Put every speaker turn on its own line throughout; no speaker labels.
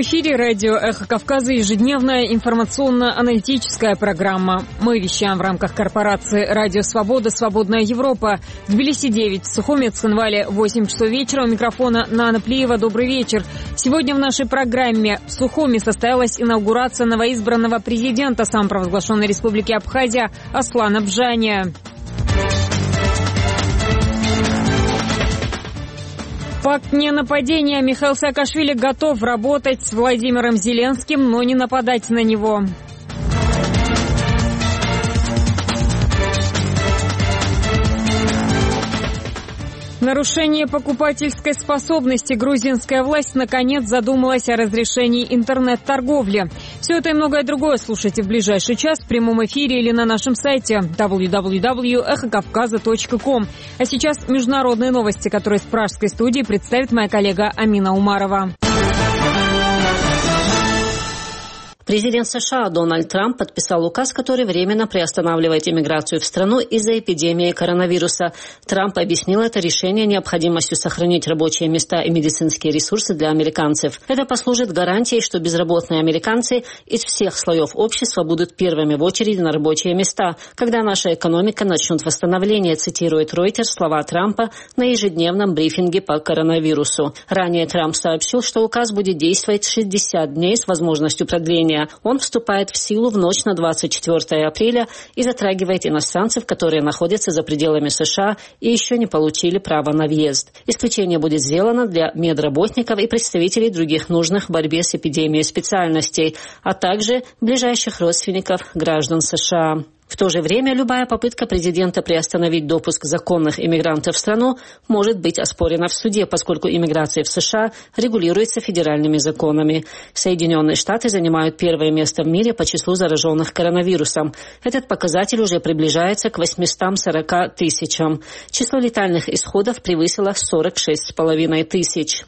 эфире радио «Эхо Кавказа» ежедневная информационно-аналитическая программа. Мы вещаем в рамках корпорации «Радио Свобода», «Свободная Европа». В Тбилиси 9, в Сухуми, Цхинвале 8 часов вечера. У микрофона Нана Плиева. Добрый вечер. Сегодня в нашей программе в Сухуми состоялась инаугурация новоизбранного президента самопровозглашенной республики Абхазия Аслана Бжания. Факт ненападения. Михаил Саакашвили готов работать с Владимиром Зеленским, но не нападать на него. Нарушение покупательской способности. Грузинская власть наконец задумалась о разрешении интернет-торговли. Все это и многое другое слушайте в ближайший час в прямом эфире или на нашем сайте www.ekhokavkaza.com. А сейчас международные новости, которые с пражской студии представит моя коллега Амина Умарова.
Президент США Дональд Трамп подписал указ, который временно приостанавливает иммиграцию в страну из-за эпидемии коронавируса. Трамп объяснил это решение необходимостью сохранить рабочие места и медицинские ресурсы для американцев. Это послужит гарантией, что безработные американцы из всех слоев общества будут первыми в очереди на рабочие места, когда наша экономика начнет восстановление, цитирует Reuters слова Трампа на ежедневном брифинге по коронавирусу. Ранее Трамп сообщил, что указ будет действовать 60 дней с возможностью продления. Он вступает в силу в ночь на 24 апреля и затрагивает иностранцев, которые находятся за пределами США и еще не получили право на въезд. Исключение будет сделано для медработников и представителей других нужных в борьбе с эпидемией специальностей, а также ближайших родственников граждан США. В то же время любая попытка президента приостановить допуск законных иммигрантов в страну может быть оспорена в суде, поскольку иммиграция в США регулируется федеральными законами. Соединенные Штаты занимают первое место в мире по числу зараженных коронавирусом. Этот показатель уже приближается к 840 тысячам. Число летальных исходов превысило 46,5 тысяч.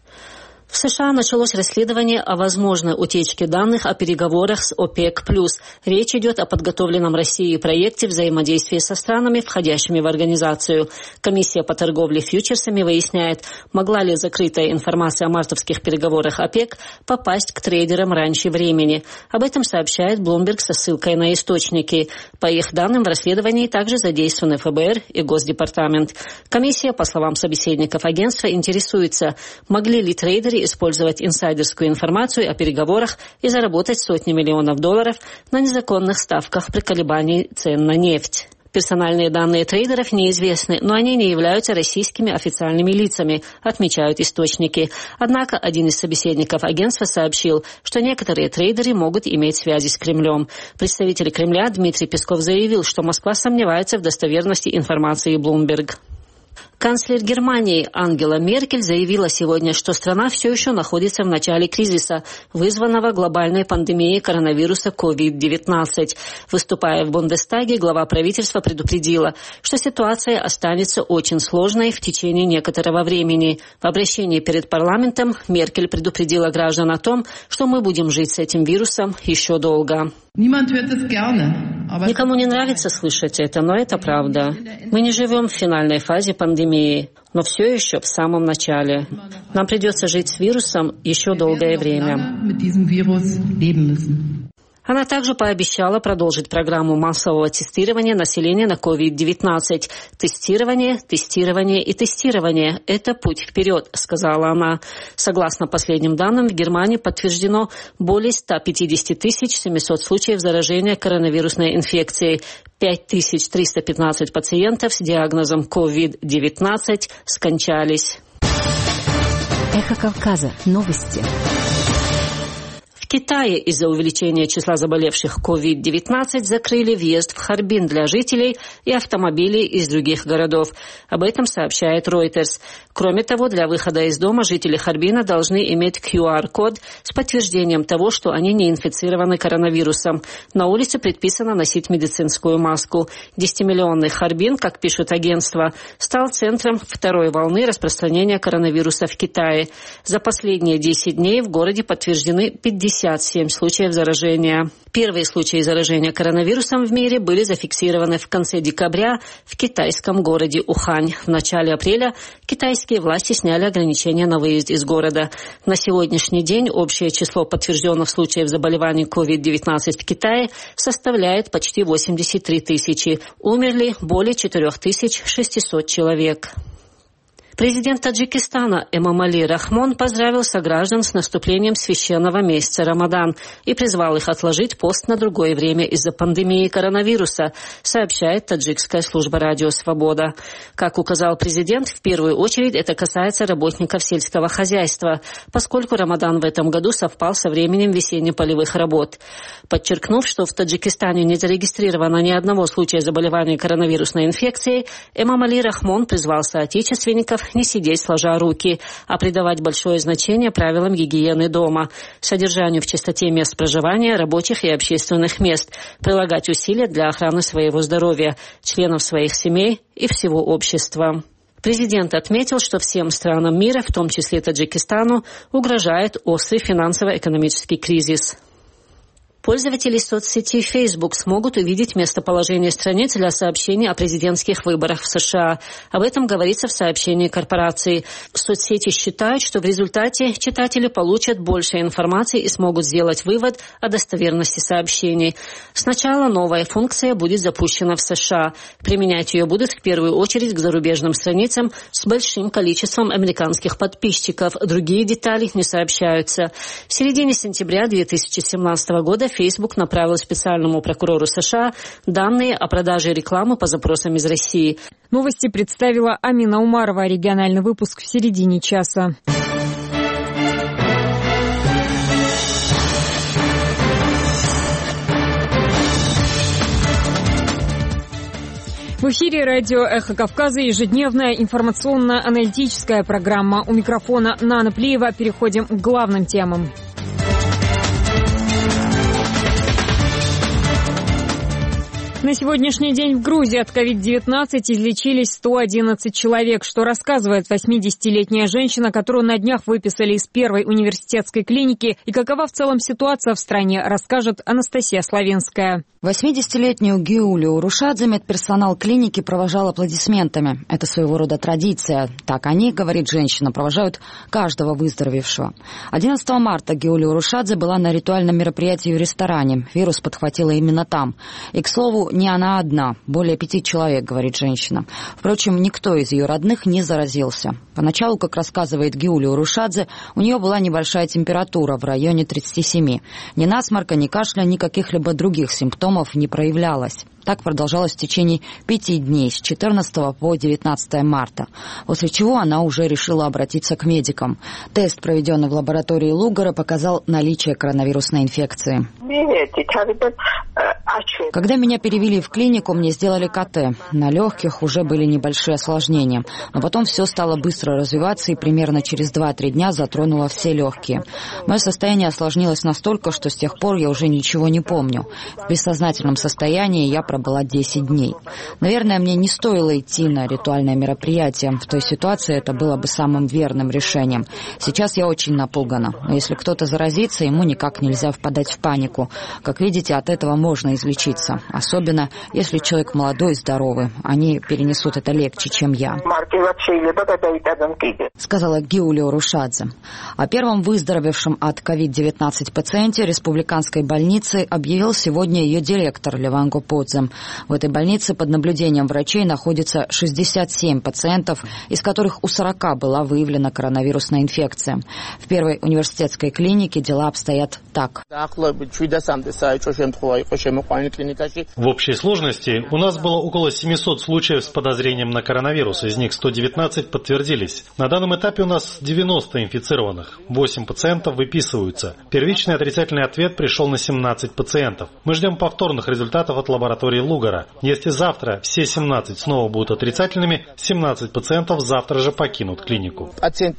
В США началось расследование о возможной утечке данных о переговорах с ОПЕК+. Речь идет о подготовленном Россией проекте взаимодействия со странами, входящими в организацию. Комиссия по торговле фьючерсами выясняет, могла ли закрытая информация о мартовских переговорах ОПЕК попасть к трейдерам раньше времени. Об этом сообщает Bloomberg со ссылкой на источники. По их данным, в расследовании также задействованы ФБР и Госдепартамент. Комиссия, по словам собеседников агентства, интересуется, могли ли трейдеры использовать инсайдерскую информацию о переговорах и заработать сотни миллионов долларов на незаконных ставках при колебании цен на нефть. Персональные данные трейдеров неизвестны, но они не являются российскими официальными лицами, отмечают источники. Однако один из собеседников агентства сообщил, что некоторые трейдеры могут иметь связи с Кремлем. Представитель Кремля Дмитрий Песков заявил, что Москва сомневается в достоверности информации Bloomberg. Канцлер Германии Ангела Меркель заявила сегодня, что страна все еще находится в начале кризиса, вызванного глобальной пандемией коронавируса COVID-19. Выступая в Бундестаге, глава правительства предупредила, что ситуация останется очень сложной в течение некоторого времени. В обращении перед парламентом Меркель предупредила граждан о том, что мы будем жить с этим вирусом еще долго. Никому не нравится слышать это, но это правда. Мы не живем в финальной фазе пандемии, но все еще в самом начале. Нам придется жить с вирусом еще долгое время. Она также пообещала продолжить программу массового тестирования населения на COVID-19. Тестирование, тестирование и тестирование – это путь вперед, сказала она. Согласно последним данным, в Германии подтверждено более 150 700 случаев заражения коронавирусной инфекцией. 5315 пациентов с диагнозом COVID-19 скончались.
Эхо Кавказа. Новости.
В Китае из-за увеличения числа заболевших COVID-19 закрыли въезд в Харбин для жителей и автомобилей из других городов. Об этом сообщает Reuters. Кроме того, для выхода из дома жители Харбина должны иметь QR-код с подтверждением того, что они не инфицированы коронавирусом. На улице предписано носить медицинскую маску. 10-миллионный Харбин, как пишут агентства, стал центром второй волны распространения коронавируса в Китае. За последние 10 дней в городе подтверждены 50 57 случаев заражения. Первые случаи заражения коронавирусом в мире были зафиксированы в конце декабря в китайском городе Ухань. В начале апреля китайские власти сняли ограничения на выезд из города. На сегодняшний день общее число подтвержденных случаев заболеваний COVID-19 в Китае составляет почти 83 тысячи. Умерли более 4600 человек. Президент Таджикистана Эмомали Рахмон поздравил сограждан с наступлением священного месяца Рамадан и призвал их отложить пост на другое время из-за пандемии коронавируса, сообщает таджикская служба «Радио Свобода». Как указал президент, в первую очередь это касается работников сельского хозяйства, поскольку Рамадан в этом году совпал со временем весенне-полевых работ. Подчеркнув, что в Таджикистане не зарегистрировано ни одного случая заболевания коронавирусной инфекцией, Эмомали Рахмон призвал соотечественников не сидеть сложа руки, а придавать большое значение правилам гигиены дома, содержанию в чистоте мест проживания, рабочих и общественных мест, прилагать усилия для охраны своего здоровья, членов своих семей и всего общества. Президент отметил, что всем странам мира, в том числе Таджикистану, угрожает острый финансово-экономический кризис. Пользователи соцсети Facebook смогут увидеть местоположение страниц для сообщений о президентских выборах в США. Об этом говорится в сообщении корпорации. Соцсети считают, что в результате читатели получат больше информации и смогут сделать вывод о достоверности сообщений. Сначала новая функция будет запущена в США. Применять ее будут в первую очередь к зарубежным страницам с большим количеством американских подписчиков. Другие детали не сообщаются. В середине сентября 2017 года Facebook направил специальному прокурору США данные о продаже рекламы по запросам из России.
Новости представила Амина Умарова. Региональный выпуск в середине часа. В эфире радио «Эхо Кавказа» ежедневная информационно-аналитическая программа. У микрофона Нана Плиева. Переходим к главным темам. На сегодняшний день в Грузии от COVID-19 излечились 111 человек, что рассказывает 80-летняя женщина, которую на днях выписали из первой университетской клиники. И какова в целом ситуация в стране, расскажет Анастасия Славинская.
80-летнюю Гиулию Урушадзе медперсонал клиники провожал аплодисментами. Это своего рода традиция. Так они, говорит женщина, провожают каждого выздоровевшего. 11 марта Гиулия Урушадзе была на ритуальном мероприятии в ресторане. Вирус подхватила именно там. И, к слову, не она одна. Более 5 человек, говорит женщина. Впрочем, никто из ее родных не заразился. Поначалу, как рассказывает Гиулия Урушадзе, у нее была небольшая температура в районе 37. Ни насморка, ни кашля, ни каких-либо других симптомов не проявлялось. Так продолжалось в течение 5 дней, с 14 по 19 марта, после чего она уже решила обратиться к медикам. Тест, проведенный в лаборатории Лугара, показал наличие коронавирусной инфекции. Когда меня перевели в клинику, мне сделали КТ. На легких уже были небольшие осложнения, но потом все стало быстро развиваться и примерно через 2-3 дня затронуло все легкие. Мое состояние осложнилось настолько, что с тех пор я уже ничего не помню. В бессознательном состоянии я пробыла 10 дней. Наверное, мне не стоило идти на ритуальное мероприятие. В той ситуации это было бы самым верным решением. Сейчас я очень напугана. Но если кто-то заразится, ему никак нельзя впадать в панику. Как видите, от этого можно излечиться. Особенно, если человек молодой и здоровый. Они перенесут это легче, чем я. Сказала Гиулия Урушадзе. О первом выздоровевшем от COVID-19 пациенте республиканской больницы объявил сегодня ее директор Леван Гоподзе. В этой больнице под наблюдением врачей находится 67 пациентов, из которых у 40 была выявлена коронавирусная инфекция. В первой университетской клинике дела обстоят так.
В общей сложности у нас было около 700 случаев с подозрением на коронавирус, из них 119 подтвердились. На данном этапе у нас 90 инфицированных, 8 пациентов выписываются. Первичный отрицательный ответ пришел на 17 пациентов. Мы ждем повторных результатов от лаборатории санатории Лугара. Если завтра все 17 снова будут отрицательными, 17 пациентов завтра же покинут клинику.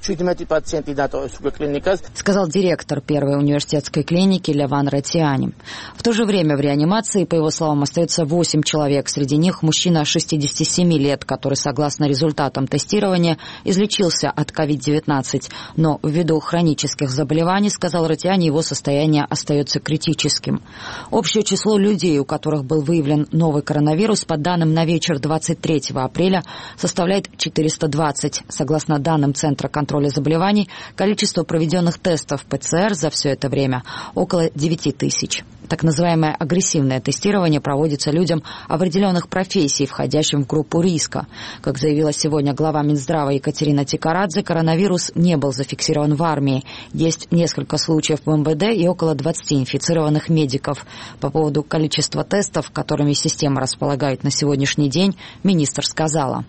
Сказал директор первой университетской клиники Леван Ратиани. В то же время в реанимации, по его словам, остается 8 человек. Среди них мужчина 67 лет, который, согласно результатам тестирования, излечился от COVID-19. Но ввиду хронических заболеваний, сказал Ратиани, его состояние остается критическим. Общее число людей, у которых был выявлен новый коронавирус, по данным на вечер 23 апреля, составляет 420. Согласно данным Центра контроля заболеваний, количество проведенных тестов ПЦР за все это время около 9 тысяч. Так называемое агрессивное тестирование проводится людям определенных профессий, входящим в группу риска. Как заявила сегодня глава Минздрава Екатерина Тикарадзе, коронавирус не был зафиксирован в армии. Есть несколько случаев в МВД и около 20 инфицированных медиков. По поводу количества тестов, которыми система располагает на сегодняшний день, министр сказала: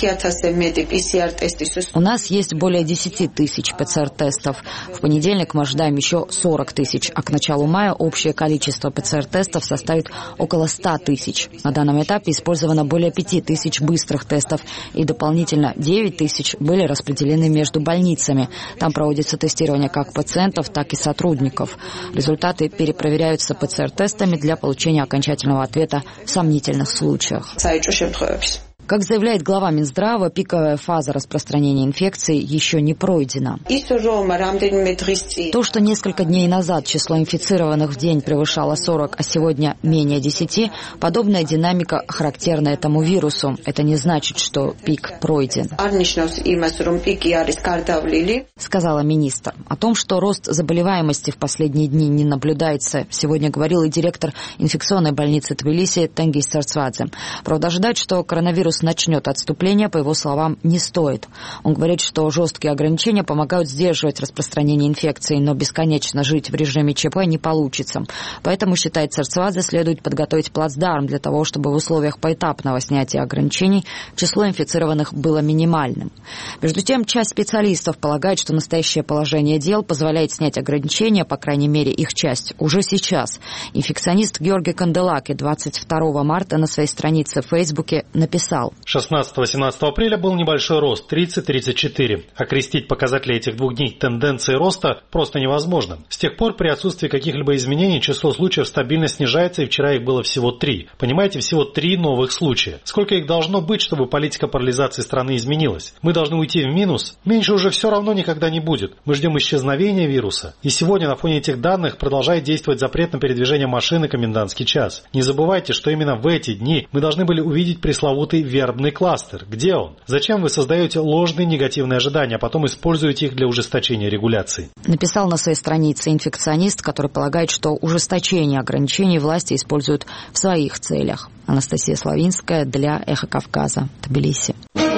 у нас есть более 10 тысяч ПЦР-тестов. В понедельник мы ожидаем еще 40 тысяч, а к началу мая общее количество ПЦР-тестов составит около 100 тысяч. На данном этапе использовано более 5 тысяч быстрых тестов, и дополнительно 9 тысяч были распределены между больницами. Там проводится тестирование как пациентов, так и сотрудников. Результаты перепроверяются ПЦР-тестами для получения окончательного ответа в сомнительных случаях. Как заявляет глава Минздрава, пиковая фаза распространения инфекции еще не пройдена. То, что несколько дней назад число инфицированных в день превышало 40, а сегодня менее 10, подобная динамика характерна этому вирусу. Это не значит, что пик пройден, сказала министр. О том, что рост заболеваемости в последние дни не наблюдается, сегодня говорил и директор инфекционной больницы Тбилиси Тенгиз Сарцвадзе. Правда, ожидать, что коронавирус начнет отступление, по его словам, не стоит. Он говорит, что жесткие ограничения помогают сдерживать распространение инфекции, но бесконечно жить в режиме ЧП не получится. Поэтому, считает Сарцвадзе, следует подготовить плацдарм для того, чтобы в условиях поэтапного снятия ограничений число инфицированных было минимальным. Между тем, часть специалистов полагает, что настоящее положение дел позволяет снять ограничения, по крайней мере, их часть, уже сейчас. Инфекционист Георгий Канделаки 22 марта на своей странице в Фейсбуке написал:
16-18 апреля был небольшой рост, 30-34. Окрестить показатели этих 2 дней тенденцией роста просто невозможно. С тех пор при отсутствии каких-либо изменений число случаев стабильно снижается, и вчера их было всего 3. Понимаете, всего 3 новых случая. Сколько их должно быть, чтобы политика парализации страны изменилась? Мы должны уйти в минус? Меньше уже все равно никогда не будет. Мы ждем исчезновения вируса. И сегодня на фоне этих данных продолжает действовать запрет на передвижение машин и комендантский час. Не забывайте, что именно в эти дни мы должны были увидеть пресловутый вербный кластер. Где он? Зачем вы создаете ложные негативные ожидания, а потом используете их для ужесточения регуляции?
Написал на своей странице инфекционист, который полагает, что ужесточение ограничений власти используют в своих целях. Анастасия Славинская для «Эхо Кавказа», Тбилиси.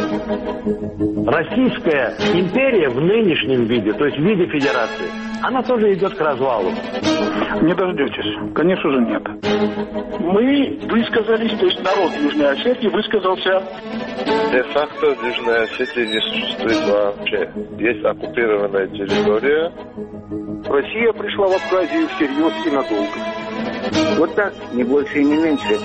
Российская империя в нынешнем виде, то есть в виде федерации, она тоже идет к развалу.
Не дождетесь. Конечно же, нет. Мы высказались, то есть народ Южной Осетии высказался.
Де-факто Южная Осетия не существует вообще. Есть оккупированная территория.
Россия пришла в Абхазию всерьез и надолго. Вот так, не больше и не меньше.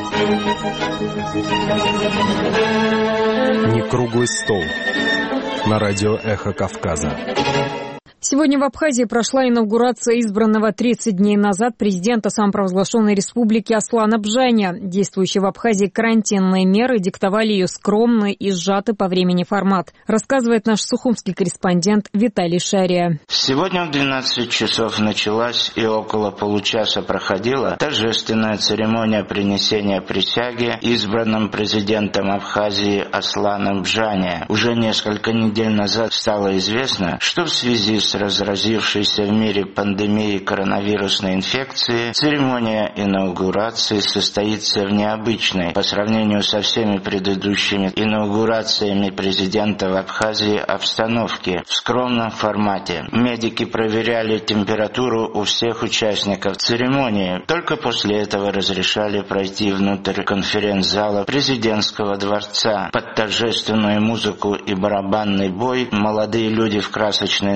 Не круглый стол. На радио «Эхо Кавказа».
Сегодня в Абхазии прошла инаугурация избранного 30 дней назад президента самопровозглашенной республики Аслана Бжаня. Действующие в Абхазии карантинные меры диктовали ее скромный и сжатый по времени формат, рассказывает наш сухумский корреспондент Виталий Шария.
Сегодня в 12 часов началась и около получаса проходила торжественная церемония принесения присяги избранным президентом Абхазии Асланом Бжаня. Уже несколько недель назад стало известно, что в связи с разразившейся в мире пандемией коронавирусной инфекции, церемония инаугурации состоится в необычной по сравнению со всеми предыдущими инаугурациями президента в Абхазии обстановке в скромном формате. Медики проверяли температуру у всех участников церемонии. Только после этого разрешали пройти внутрь конференц-зала президентского дворца. Под торжественную музыку и барабанный бой молодые люди в красочной национальной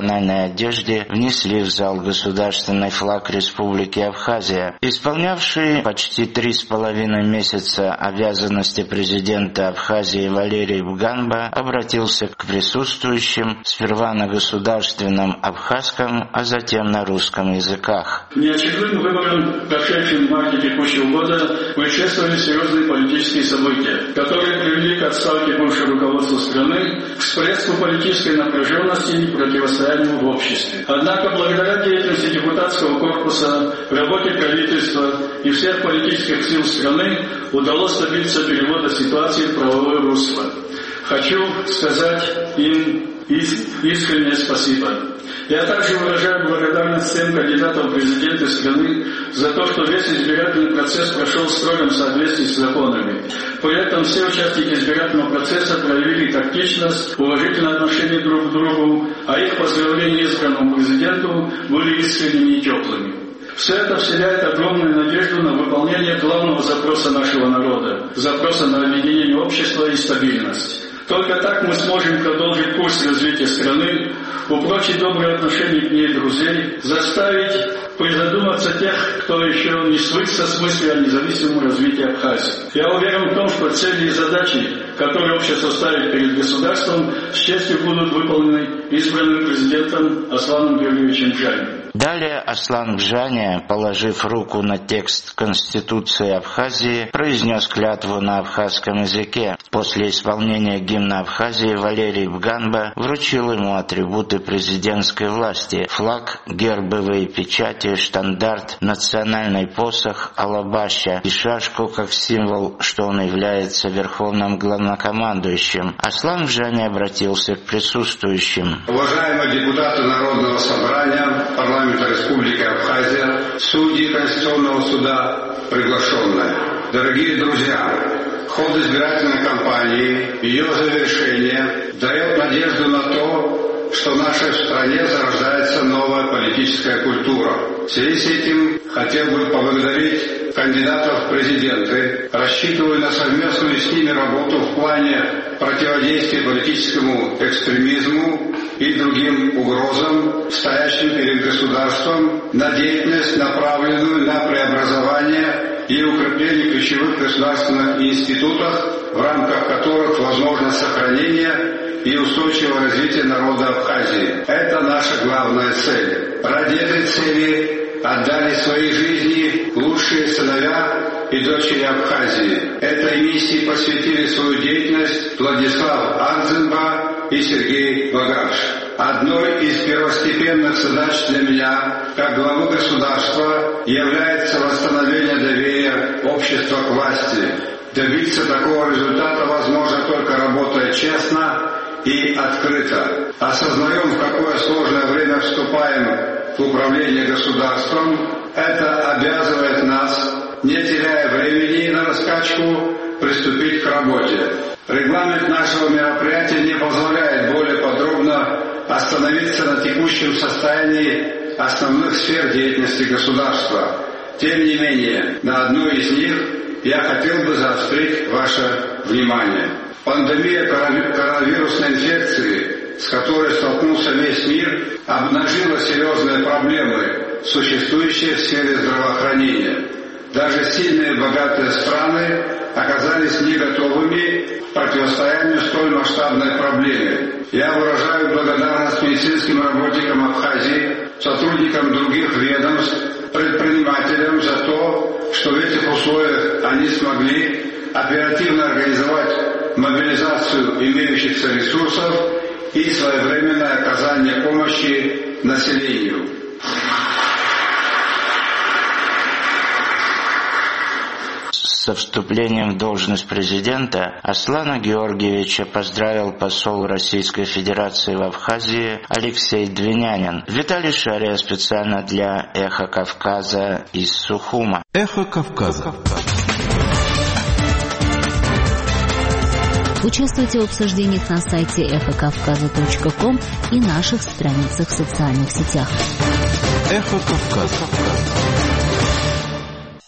национальной одежде внесли в зал государственный флаг Республики Абхазия. Исполнявший почти 3,5 месяца обязанности президента Абхазии Валерий Бганба обратился к присутствующим сперва на государственном абхазском, а затем на русском языках.
Неочередным выборам, прошедшим в марте текущего года, предшествовали серьезные политические события, которые привели к отставке бывшего руководства страны, к всплеску политической напряженности и противостоянию в обществе. Однако, благодаря деятельности депутатского корпуса, работе правительства и всех политических сил страны удалось добиться перевода ситуации в правовое русло. Хочу сказать им искреннее спасибо. Я также выражаю благодарность всем кандидатам в президенты страны за то, что весь избирательный процесс прошел в строгом соответствии с законами. При этом все участники избирательного процесса проявили тактичность, уважительное отношение друг к другу, а их поздравления избранному президенту были искренними и теплыми. Все это вселяет огромную надежду на выполнение главного запроса нашего народа – запроса на объединение общества и стабильность. Только так мы сможем продолжить курс развития страны, упрочить добрые отношения к ней друзей, заставить призадуматься тех, кто еще не свыкся с мыслью о независимом развитии Абхазии. Я уверен в том, что цели и задачи, которые общество ставит перед государством, с честью будут выполнены избранным президентом Асланом Георгиевичем Бжаниным.
Далее Аслан Бжаня, положив руку на текст Конституции Абхазии, произнес клятву на абхазском языке. После исполнения гимна Абхазии Валерий Бганба вручил ему атрибуты президентской власти – флаг, гербовые печати, штандарт, национальный посох, алабаща и шашку как символ, что он является верховным главнокомандующим. Аслан Бжаня обратился к присутствующим.
Уважаемые депутаты Народного собрания, парламента Республики Абхазия, судьи Конституционного суда, приглашенные. Дорогие друзья, ход избирательной кампании, ее завершение дает надежду на то, что в нашей стране зарождается новая политическая культура. В связи с этим хотел бы поблагодарить кандидатов в президенты, рассчитываю на совместную с ними работу в плане противодействия политическому экстремизму и другим угрозам, стоящим перед государством, на деятельность, направленную на преобразование и укрепление ключевых государственных институтов, в рамках которых возможно сохранение и устойчивое развитие народа Абхазии. Это наша главная цель. Ради этой цели отдали свои жизни лучшие сыновья и дочери Абхазии. Этой миссии посвятили свою деятельность Владислав Арзенба и Сергей Багаш. Одной из первостепенных задач для меня, как главы государства, является восстановление доверия общества к власти. Добиться такого результата возможно только работая честно и открыто. Осознаем, в какое сложное время вступаем в управление государством. Это обязывает нас, не теряя времени на раскачку, приступить к работе. Регламент нашего мероприятия не позволяет более подробно остановиться на текущем состоянии основных сфер деятельности государства. Тем не менее, на одну из них я хотел бы заострить ваше внимание. Пандемия коронавирусной инфекции, с которой столкнулся весь мир, обнажила серьезные проблемы, существующие в сфере здравоохранения. Даже сильные и богатые страны оказались не готовыми к противостоянию столь масштабной проблеме. Я выражаю благодарность медицинским работникам Абхазии, сотрудникам других ведомств, предпринимателям за то, что в этих условиях они смогли оперативно организовать мобилизацию имеющихся ресурсов и своевременное оказание помощи населению.
Со вступлением в должность президента Аслана Георгиевича поздравил посол Российской Федерации в Абхазии Алексей Двинянин. Виталий Шария специально для «Эхо Кавказа» из Сухума.
«Эхо Кавказа».
Участвуйте в обсуждениях на сайте эхокавказа.ком и наших страницах в социальных сетях.
«Эхо Кавказа».
С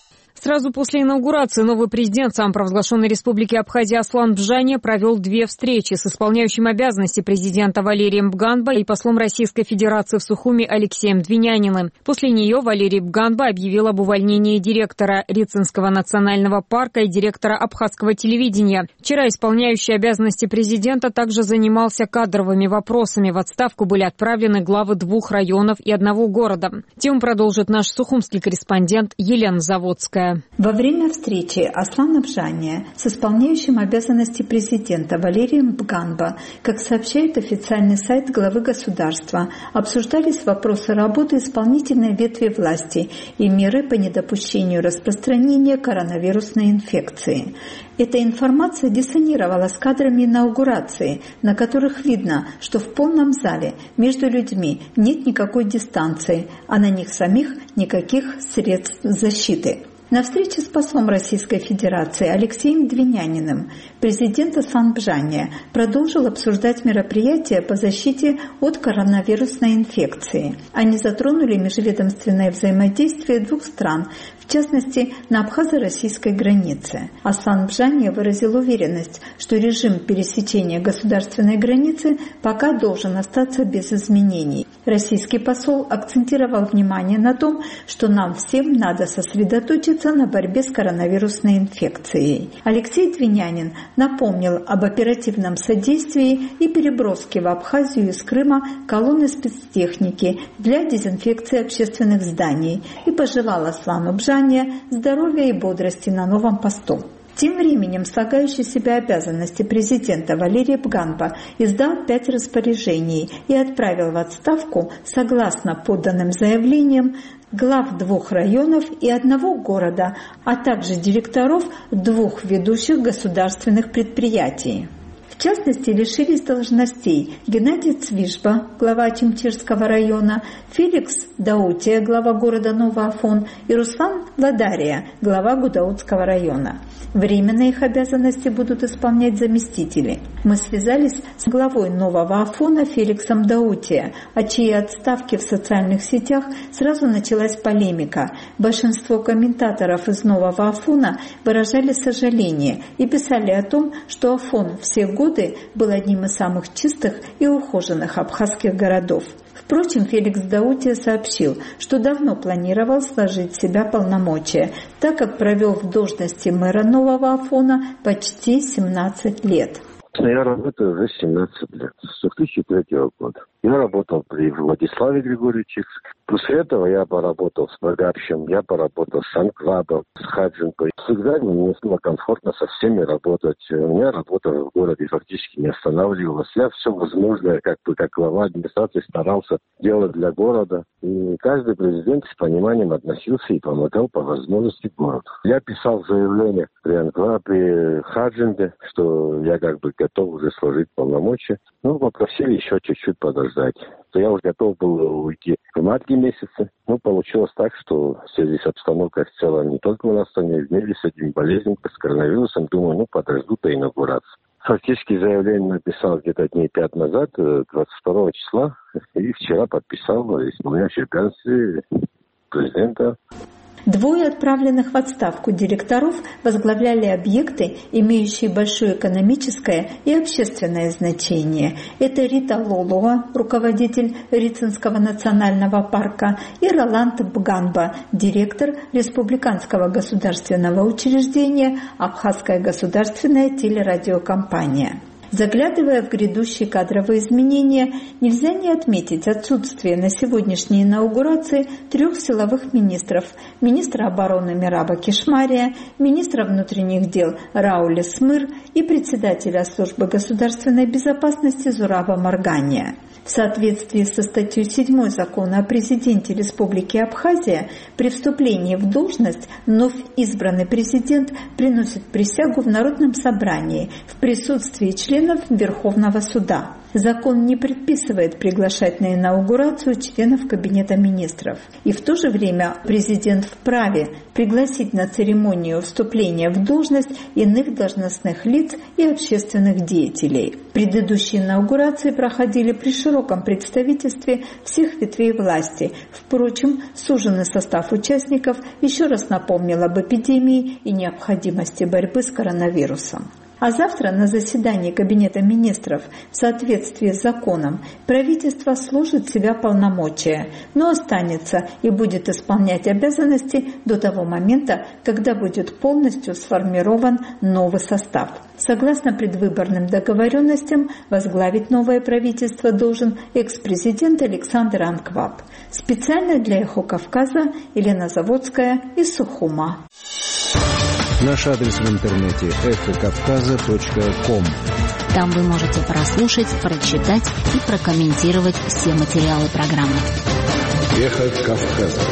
Сразу после инаугурации новый президент самопровозглашенной республики Абхазия Аслан Бжания провел 2 встречи с исполняющим обязанности президента Валерием Бганба и послом Российской Федерации в Сухуми Алексеем Двиняниным. После нее Валерий Бганба объявил об увольнении директора Рицинского национального парка и директора Абхазского телевидения. Вчера исполняющий обязанности президента также занимался кадровыми вопросами. В отставку были отправлены главы 2 районов и 1 города. Тему продолжит наш сухумский корреспондент Елена Заводская.
Во время встречи Аслана Бжания с исполняющим обязанности президента Валерием Бганба, как сообщает официальный сайт главы государства, обсуждались вопросы работы исполнительной ветви власти и меры по недопущению распространения коронавирусной инфекции. Эта информация диссонировала с кадрами инаугурации, на которых видно, что в полном зале между людьми нет никакой дистанции, а на них самих никаких средств защиты. На встрече с послом Российской Федерации Алексеем Двиняниным президент Аслан Бжания продолжил обсуждать мероприятия по защите от коронавирусной инфекции. Они затронули межведомственное взаимодействие 2 стран, в частности, на абхазо-российской границе. Аслан Бжания выразил уверенность, что режим пересечения государственной границы пока должен остаться без изменений. Российский посол акцентировал внимание на том, что нам всем надо сосредоточиться на борьбе с коронавирусной инфекцией. Алексей Двинянин напомнил об оперативном содействии и переброске в Абхазию из Крыма колонны спецтехники для дезинфекции общественных зданий и пожелал Аслану Бжания здоровья и бодрости на новом посту. Тем временем слагающий себя обязанности президента Валерий Бганба издал 5 распоряжений и отправил в отставку, согласно поданным заявлениям, глав 2 районов и 1 города, а также директоров 2 ведущих государственных предприятий. В частности, лишились должностей Геннадий Цвижба, глава Чимчирского района, Феликс Даутия, глава города Новый Афон, и Руслан Ладария, глава Гудаутского района. Временно их обязанности будут исполнять заместители. Мы связались с главой Нового Афона Феликсом Даутия, от чьей отставки в социальных сетях сразу началась полемика. Большинство комментаторов из Нового Афона выражали сожаление и писали о том, что Афон все годы был одним из самых чистых и ухоженных абхазских городов. Впрочем, Феликс Даутия сообщил, что давно планировал сложить в себя полномочия, так как провел в должности мэра Нового Афона почти 17 лет.
Я работаю уже 17 лет, с 2003 года. Я работал при Владиславе Григорьевиче. После этого я поработал с Багарщем, я поработал с Анквабом, с Хадженко. Всегда мне было комфортно со всеми работать. У меня работа в городе фактически не останавливалась. Я все возможное, как глава администрации, старался делать для города. И каждый президент с пониманием относился и помогал по возможности городу. Я писал заявление при Анквабе, при Хадженке, что я готов уже сложить полномочия. Попросили еще чуть-чуть подождать. То я уже готов был уйти в марте месяце. Получилось так, что в связи с обстановкой в целом не только у нас, но и в мире с этим болезнью, с коронавирусом, думаю, подожду до инаугурации. Фактически заявление написал где-то дней 5 назад, 22 числа, и вчера подписал исполняющий обязанности президента.
2 отправленных в отставку директоров возглавляли объекты, имеющие большое экономическое и общественное значение. Это Рита Лолова, руководитель Рицинского национального парка, и Роланд Бганба, директор Республиканского государственного учреждения «Абхазская государственная телерадиокомпания». Заглядывая в грядущие кадровые изменения, нельзя не отметить отсутствие на сегодняшней инаугурации 3 силовых министров: министра обороны Мираба Кишмария, министра внутренних дел Рауля Смыр и председателя службы государственной безопасности Зураба Маргания. В соответствии со статьей 7 Закона о президенте Республики Абхазия, при вступлении в должность вновь избранный президент приносит присягу в Народном собрании в присутствии членов Верховного суда. Закон не предписывает приглашать на инаугурацию членов Кабинета министров. И в то же время президент вправе пригласить на церемонию вступления в должность иных должностных лиц и общественных деятелей. Предыдущие инаугурации проходили при широком представительстве всех ветвей власти. Впрочем, суженный состав участников еще раз напомнил об эпидемии и необходимости борьбы с коронавирусом. А завтра на заседании Кабинета министров в соответствии с законом правительство сложит в себя полномочия, но останется и будет исполнять обязанности до того момента, когда будет полностью сформирован новый состав. Согласно предвыборным договоренностям, возглавить новое правительство должен экс-президент Александр Анкваб. Специально для «Эхо Кавказа» Елена Заводская из Сухума.
Наш адрес в интернете эхокавказа.ком.
Там вы можете прослушать, прочитать и прокомментировать все материалы программы.
Эхо Кавказа.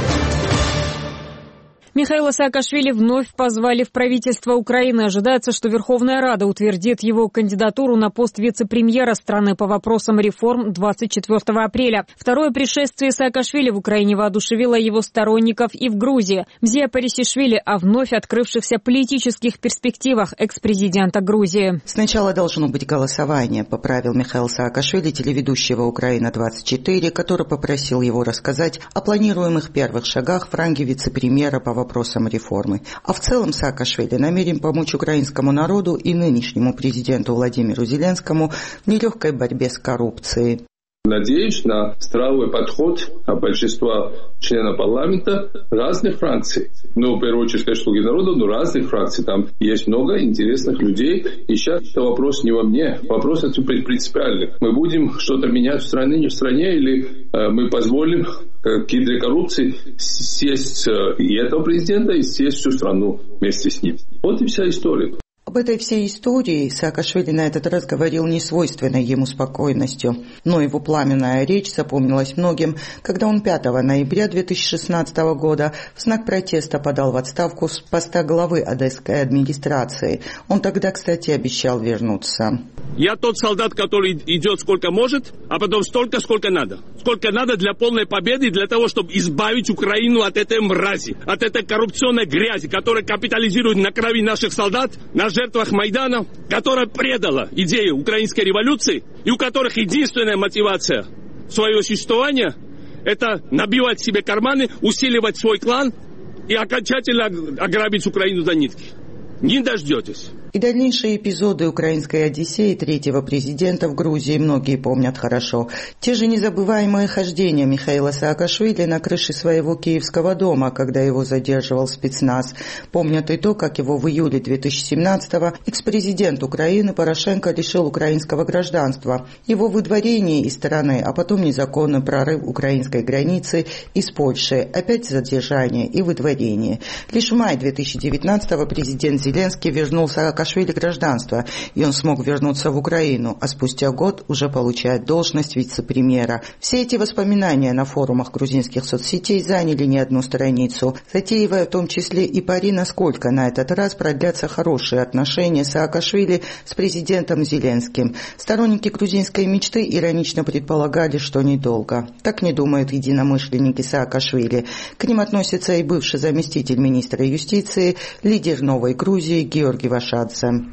Михаила Саакашвили вновь позвали в правительство Украины. Ожидается, что Верховная Рада утвердит его кандидатуру на пост вице-премьера страны по вопросам реформ 24 апреля. Второе пришествие Саакашвили в Украине воодушевило его сторонников и в Грузии. Мзия Парисишвили о вновь открывшихся политических перспективах экс-президента Грузии.
Сначала должно быть голосование, поправил Михаил Саакашвили телеведущего «Украина-24», который попросил его рассказать о планируемых первых шагах в ранге вице-премьера по вопросам реформы. А в целом Саакашвили намерен помочь украинскому народу и нынешнему президенту Владимиру Зеленскому в нелегкой борьбе с коррупцией.
Надеюсь на здравый подход большинства членов парламента разных фракций. Ну, в первую очередь, конечно, «Слуги народа», но разных фракций. Там есть много интересных людей. И сейчас это вопрос не во мне. Вопрос это принципиальный. Мы будем что-то менять в стране, не в стране, или мы позволим гидре коррупции съесть и этого президента, и съесть всю страну вместе с ним. Вот и вся история.
Об этой всей истории Саакашвили на этот раз говорил не свойственной ему спокойностью, но его пламенная речь запомнилась многим, когда он 5 ноября 2016 года в знак протеста подал в отставку с поста главы одесской администрации. Он тогда, кстати, обещал вернуться.
Я тот солдат, который идет сколько может, а потом столько, сколько надо. Сколько надо для полной победы, для того, чтобы избавить Украину от этой мрази, от этой коррупционной грязи, которая капитализирует на крови наших солдат, на жертвах Майдана, которая предала идею украинской революции, и у которых единственная мотивация своего существования – это набивать себе карманы, усиливать свой клан и окончательно ограбить Украину до нитки. Не дождетесь.
И дальнейшие эпизоды украинской одиссеи третьего президента в Грузии многие помнят хорошо. Те же незабываемые хождения Михаила Саакашвили на крыше своего киевского дома, когда его задерживал спецназ. Помнят и то, как его в июле 2017-го экс-президент Украины Порошенко лишил украинского гражданства. Его выдворение из страны, а потом незаконный прорыв украинской границы из Польши, опять задержание и выдворение. Лишь в мае 2019-го президент Зеленский вернул Саакашвили гражданство, и он смог вернуться в Украину, а спустя год уже получает должность вице-премьера. Все эти воспоминания на форумах грузинских соцсетей заняли не одну страницу, затеивая в том числе и пари, насколько на этот раз продлятся хорошие отношения Саакашвили с президентом Зеленским. Сторонники грузинской мечты иронично предполагали, что недолго. Так не думают единомышленники Саакашвили. К ним относится и бывший заместитель министра юстиции, лидер Новой Грузии Георгий Вашадзе.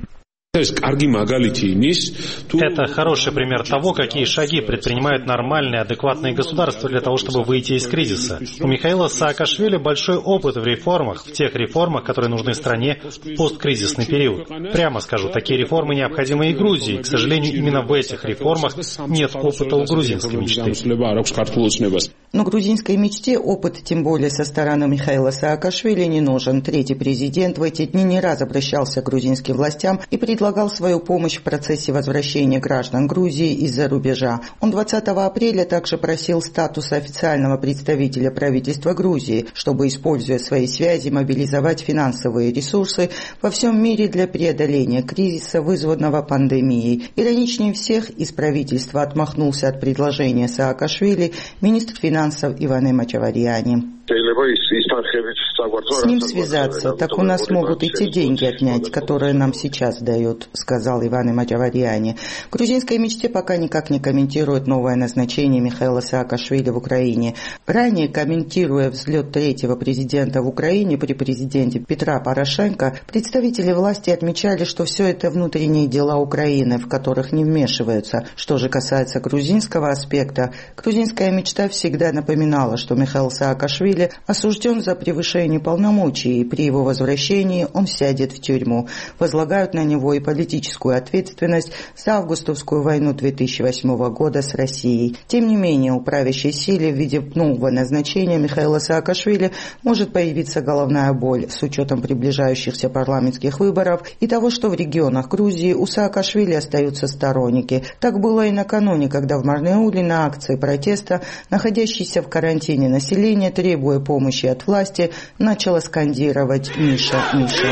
Это хороший пример того, какие шаги предпринимают нормальные, адекватные государства для того, чтобы выйти из кризиса. У Михаила Саакашвили большой опыт в реформах, в тех реформах, которые нужны стране в посткризисный период. Прямо скажу, такие реформы необходимы и Грузии. К сожалению, именно в этих реформах нет опыта у грузинской мечты.
Но грузинской мечте опыт, тем более со стороны Михаила Саакашвили, не нужен. Третий президент в эти дни не раз обращался к грузинским властям и предлагал свою помощь в процессе возвращения граждан Грузии из-за рубежа. Он 20 апреля также просил статуса официального представителя правительства Грузии, чтобы, используя свои связи, мобилизовать финансовые ресурсы во всем мире для преодоления кризиса, вызванного пандемией. Ироничнее всех из правительства отмахнулся от предложения Саакашвили министр финансов Иван Мачаварьяни. С ним связаться, так у нас могут и те деньги отнять, которые нам сейчас дают, сказал Иван Мачаварьяни. В грузинской мечте пока никак не комментирует новое назначение Михаила Саакашвили в Украине. Ранее, комментируя взлет третьего президента в Украине при президенте Петра Порошенко, представители власти отмечали, что все это внутренние дела Украины, в которых не вмешиваются. Что же касается грузинского аспекта, грузинская мечта всегда напоминала, что Михаил Саакашвили осужден за превышение полномочий, и при его возвращении он сядет в тюрьму. Возлагают на него и политическую ответственность за августовскую войну 2008 года с Россией. Тем не менее, у правящей силы в виде нового назначения Михаила Саакашвили может появиться головная боль с учетом приближающихся парламентских выборов и того, что в регионах Грузии у Саакашвили остаются сторонники. Так было и накануне, когда в Марнеуле на акции протеста находящееся в карантине население, требуя помощи от власти, начало скандировать «Миша, Миша».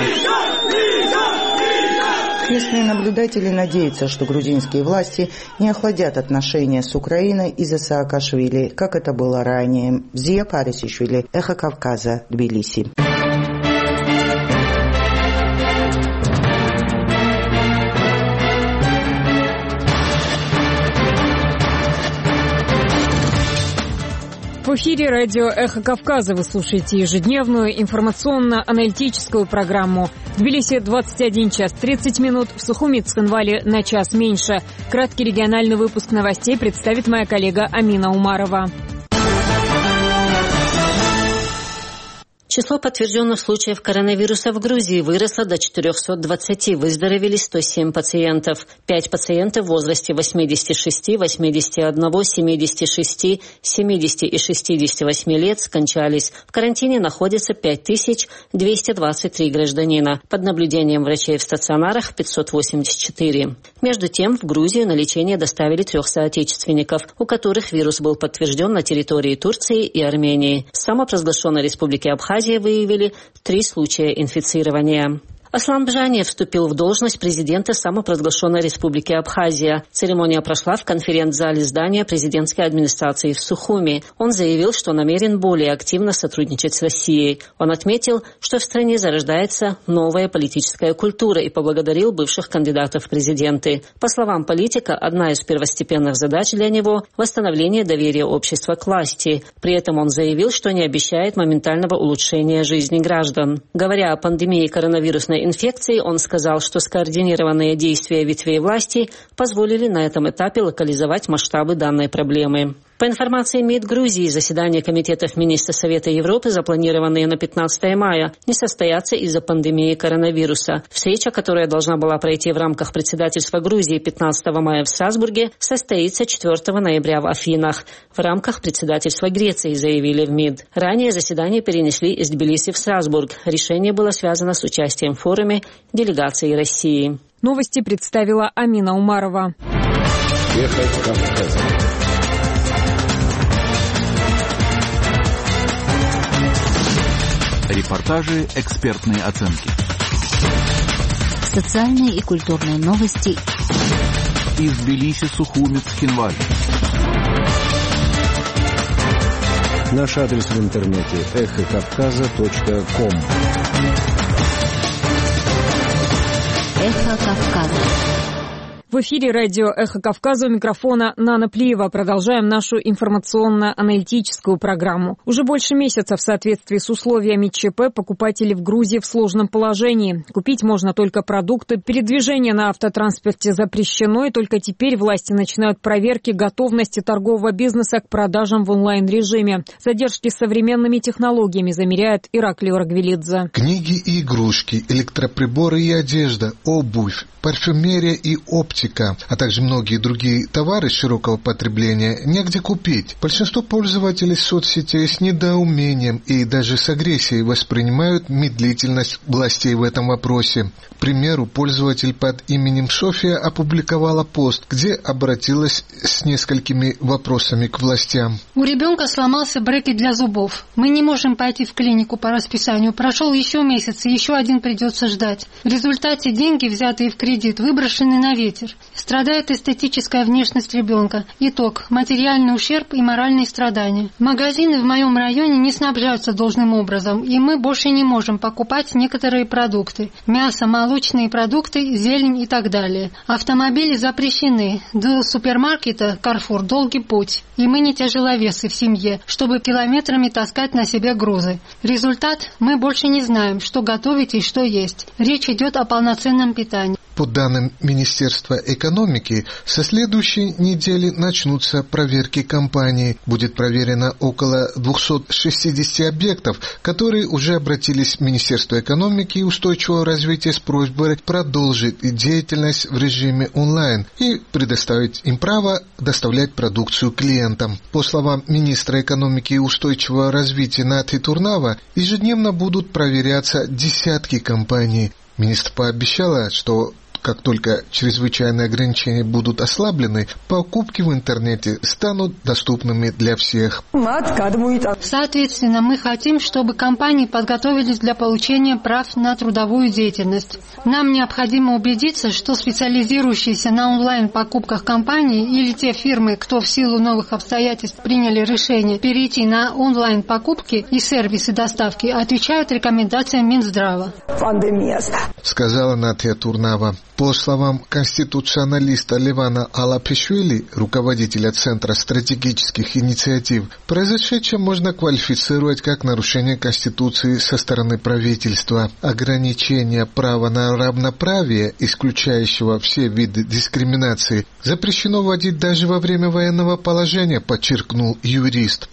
Местные наблюдатели надеются, что грузинские власти не охладят отношения с Украиной из-за Саакашвили, как это было ранее. Зия Парисишвили, Эхо Кавказа, Тбилиси.
В эфире радио «Эхо Кавказа». Вы слушаете ежедневную информационно-аналитическую программу. В Тбилиси 21 час 30 минут, в Сухуми и Цхинвале на час меньше. Краткий региональный выпуск новостей представит моя коллега Амина Умарова.
Число подтвержденных случаев коронавируса в Грузии выросло до 420, выздоровели 107 пациентов. 5 пациентов в возрасте 86, 81, 76, 70 и 68 лет скончались. В карантине находится 5223 гражданина. Под наблюдением врачей в стационарах 584. Между тем, в Грузию на лечение доставили 3 соотечественников, у которых вирус был подтвержден на территории Турции и Армении. В самопровозглашенной республике Абхазия выявили 3 случая инфицирования. Аслан Бжаниев вступил в должность президента самопровозглашенной республики Абхазия. Церемония прошла в конференц-зале здания президентской администрации в Сухуми. Он заявил, что намерен более активно сотрудничать с Россией. Он отметил, что в стране зарождается новая политическая культура и поблагодарил бывших кандидатов в президенты. По словам политика, одна из первостепенных задач для него – восстановление доверия общества к власти. При этом он заявил, что не обещает моментального улучшения жизни граждан. Говоря о пандемии коронавирусной инфекции, он сказал, что скоординированные действия ветвей власти позволили на этом этапе локализовать масштабы данной проблемы. По информации МИД Грузии, заседания комитетов министров Совета Европы, запланированные на 15 мая, не состоятся из-за пандемии коронавируса. Встреча, которая должна была пройти в рамках председательства Грузии 15 мая в Страсбурге, состоится 4 ноября в Афинах в рамках председательства Греции, заявили в МИД. Ранее заседание перенесли из Тбилиси в Страсбург. Решение было связано с участием в форуме делегации России.
Новости представила Амина Умарова.
Репортажи, экспертные оценки.
Социальные и культурные новости.
Из Тбилиси, Сухуми, Цхинвали.
Наш адрес в интернете эхокавказа.ком.
Эхо Кавказа.
В эфире радио «Эхо Кавказа», у микрофона Нана Плиева. Продолжаем нашу информационно-аналитическую программу. Уже больше месяца в соответствии с условиями ЧП покупатели в Грузии в сложном положении. Купить можно только продукты. Передвижение на автотранспорте запрещено, и только теперь власти начинают проверки готовности торгового бизнеса к продажам в онлайн-режиме. Задержки с современными технологиями замеряет Ираклий Оргвелидзе.
Книги и игрушки, электроприборы и одежда, обувь, парфюмерия и оптика, а также многие другие товары широкого потребления негде купить. Большинство пользователей соцсетей с недоумением и даже с агрессией воспринимают медлительность властей в этом вопросе. К примеру, пользователь под именем София опубликовала пост, где обратилась с несколькими вопросами к властям.
У ребенка сломался брекет для зубов. Мы не можем пойти в клинику по расписанию. Прошел еще месяц, и еще один придется ждать. В результате деньги, взятые в кредит, выброшены на ветер. Страдает эстетическая внешность ребенка. Итог – материальный ущерб и моральные страдания. Магазины в моем районе не снабжаются должным образом, и мы больше не можем покупать некоторые продукты. Мясо, молочные продукты, зелень и так далее. Автомобили запрещены. До супермаркета «Карфур» долгий путь. И мы не тяжеловесы в семье, чтобы километрами таскать на себе грузы. Результат – мы больше не знаем, что готовить и что есть. Речь идет о полноценном питании.
По данным Министерства экономики, со следующей недели начнутся проверки компании. Будет проверено около 260 объектов, которые уже обратились в Министерство экономики и устойчивого развития с просьбой продолжить деятельность в режиме онлайн и предоставить им право доставлять продукцию клиентам. По словам министра экономики и устойчивого развития Натхи Турнава, ежедневно будут проверяться десятки компаний. Министр пообещала, что как только чрезвычайные ограничения будут ослаблены, покупки в интернете станут доступными для всех.
Соответственно, мы хотим, чтобы компании подготовились для получения прав на трудовую деятельность. Нам необходимо убедиться, что специализирующиеся на онлайн-покупках компании или те фирмы, кто в силу новых обстоятельств приняли решение перейти на онлайн-покупки и сервисы доставки, отвечают рекомендациям Минздрава.
Сказала Натхи Турнава. По словам конституционалиста Левана Алапишвили, руководителя Центра стратегических инициатив, произошедшее можно квалифицировать как нарушение Конституции со стороны правительства. Ограничение права на равноправие, исключающего все виды дискриминации, запрещено вводить даже во время военного положения, подчеркнул юрист.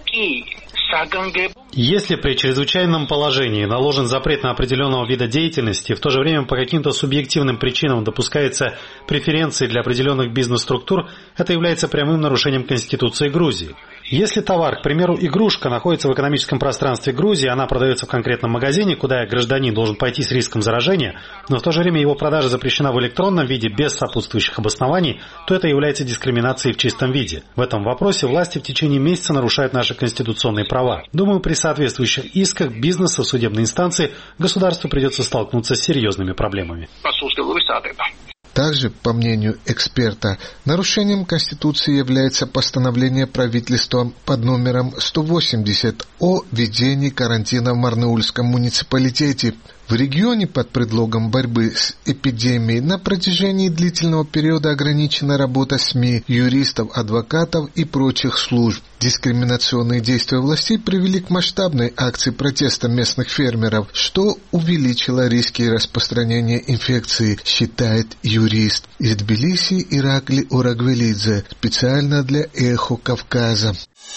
Если при чрезвычайном положении наложен запрет на определенного вида деятельности, в то же время по каким-то субъективным причинам допускается преференции для определенных бизнес-структур, это является прямым нарушением Конституции Грузии. Если товар, к примеру, игрушка, находится в экономическом пространстве Грузии, она продается в конкретном магазине, куда гражданин должен пойти с риском заражения, но в то же время его продажа запрещена в электронном виде без сопутствующих обоснований, то это является дискриминацией в чистом виде. В этом вопросе власти в течение месяца нарушают наши конституционные права. Думаю, при соответствующих исках бизнеса в судебной инстанции государству придется столкнуться с серьезными проблемами.
Также, по мнению эксперта, нарушением Конституции является постановление правительства под номером 180 о введении карантина в Марнеульском муниципалитете. В регионе под предлогом борьбы с эпидемией на протяжении длительного периода ограничена работа СМИ, юристов, адвокатов и прочих служб. Дискриминационные действия властей привели к масштабной акции протеста местных фермеров, что увеличило риски распространения инфекции, считает юрист. Из Тбилиси Иракли Урагвелидзе, специально для «Эхо Кавказа».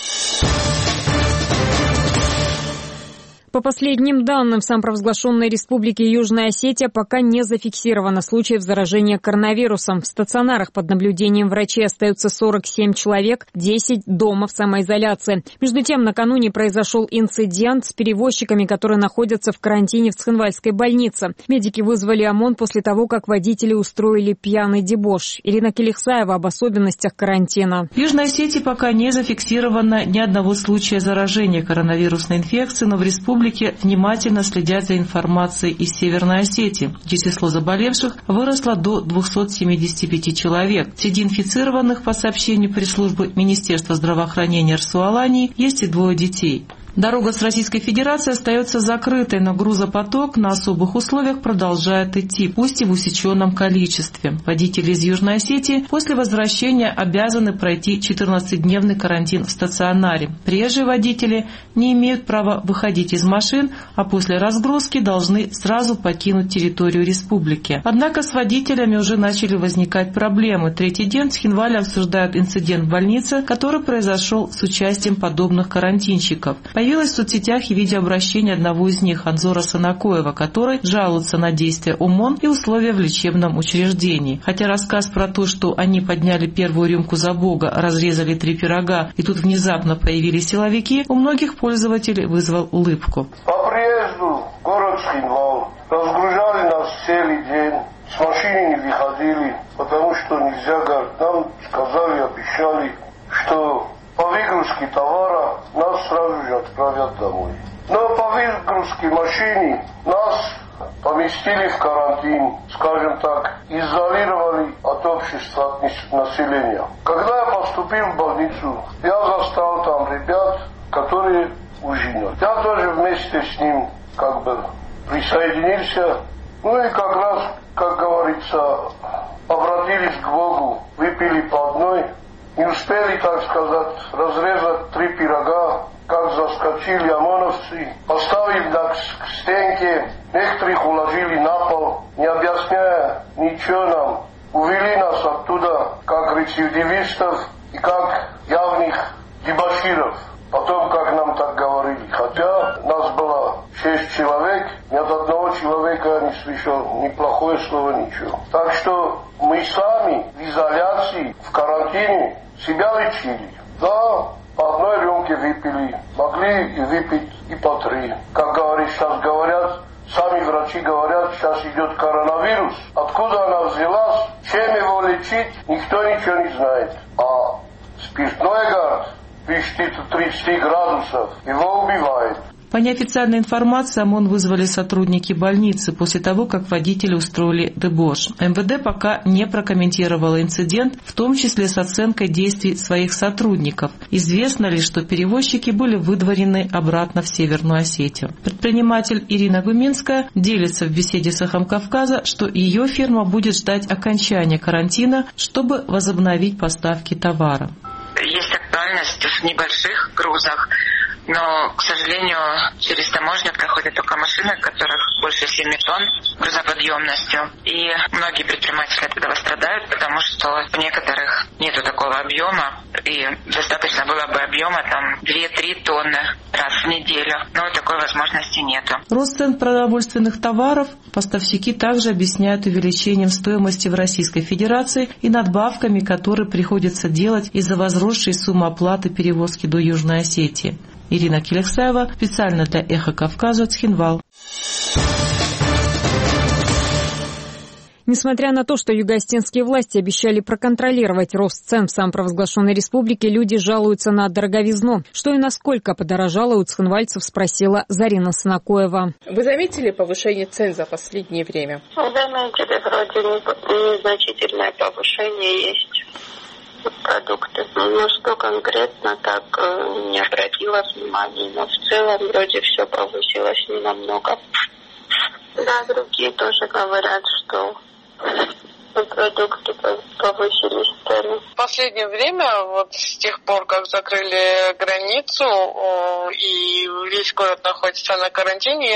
По последним данным, в самопровозглашенной республике Южная Осетия пока не зафиксировано случаев заражения коронавирусом. В стационарах под наблюдением врачей остаются 47 человек, 10 дома в самоизоляции. Между тем, накануне произошел инцидент с перевозчиками, которые находятся в карантине в Цхинвальской больнице. Медики вызвали ОМОН после того, как водители устроили пьяный дебош. Ирина Келихсаева об особенностях карантина.
В Южной Осетии пока не зафиксировано ни одного случая заражения коронавирусной инфекцией, но в республике внимательно следят за информацией из Северной Осетии, где число заболевших выросло до 275 человек. Среди инфицированных, по сообщению пресс-службы Министерства здравоохранения Рсуалании, есть и 2 детей. Дорога с Российской Федерацией остается закрытой, но грузопоток на особых условиях продолжает идти, пусть и в усеченном количестве. Водители из Южной Осетии после возвращения обязаны пройти 14-дневный карантин в стационаре. Приезжие водители не имеют права выходить из машин, а после разгрузки должны сразу покинуть территорию республики. Однако с водителями уже начали возникать проблемы. Третий день в Цхинвале обсуждают инцидент в больнице, который произошел с участием подобных карантинщиков. Появилось в соцсетях и видеообращение одного из них, Анзора Санакоева, который жалуется на действия ОМОН и условия в лечебном учреждении. Хотя рассказ про то, что они подняли первую рюмку за Бога, разрезали 3 пирога и тут внезапно появились силовики, у многих пользователей вызвал улыбку.
По приезду в город Цхинвал разгружали нас целый день, с машины не выходили, потому что нельзя, говорит, нам сказали, обещали, что по выгрузке товара нас сразу же отправят домой. Но по выгрузке машины нас поместили в карантин, скажем так, изолировали от от общества, от населения. Когда я поступил в больницу, я застал там ребят, которые ужинали. Я тоже вместе с ним присоединился. Ну и как раз, как говорится, обратились к Богу, выпили по одной. Не успели, так сказать, разрезать 3 пирога, как заскочили ОМОНовцы, поставили к стенке, некоторых уложили на пол, не объясняя ничего нам. Увели нас оттуда, как рецидивистов и как явных дебоширов. Потом, как нам так говорили, хотя нас было 6 человек, ни от одного человека я не слышал ни плохое слово, ничего. Так что мы сами в изоляции, в карантине себя лечили. Да, по одной рюмке выпили, могли и выпить и по 3. Как сейчас говорят, сами врачи говорят, сейчас идет коронавирус. Откуда она взялась, чем его лечить, никто ничего не знает. А спиртной гад выше 30 градусов его убивает.
По неофициальной информации, ОМОН вызвали сотрудники больницы после того, как водители устроили дебош. МВД пока не прокомментировало инцидент, в том числе с оценкой действий своих сотрудников. Известно лишь, что перевозчики были выдворены обратно в Северную Осетию. Предприниматель Ирина Гуминская делится в беседе с «Эхом Кавказа», что ее фирма будет ждать окончания карантина, чтобы возобновить поставки товара.
Есть актуальность в небольших грузах, но, к сожалению, через таможню проходят только машины, у которых больше 7 тонн грузоподъемностью. И многие предприниматели от этого страдают, потому что у некоторых нету такого объема, и достаточно было бы объема 2-3 тонны раз в неделю. Но такой возможности нету.
Рост цен продовольственных товаров поставщики также объясняют увеличением стоимости в Российской Федерации и надбавками, которые приходится делать из-за возросшей суммы оплаты перевозки до Южной Осетии. Ирина Келексаева, специально для «Эхо Кавказа», Цхинвал.
Несмотря на то, что юго-осетинские власти обещали проконтролировать рост цен в самопровозглашенной республике, люди жалуются на дороговизну. Что и насколько подорожало у цхинвальцев, спросила Зарина Санакоева.
Вы заметили повышение цен за последнее время?
Заметили, вроде незначительное повышение есть. Продукты. Но что конкретно, так не обратила внимания. Но в целом вроде все повысилось не намного. Да, другие тоже говорят, что продукты повысились цены.
В последнее время, с тех пор, как закрыли границу и весь город находится на карантине,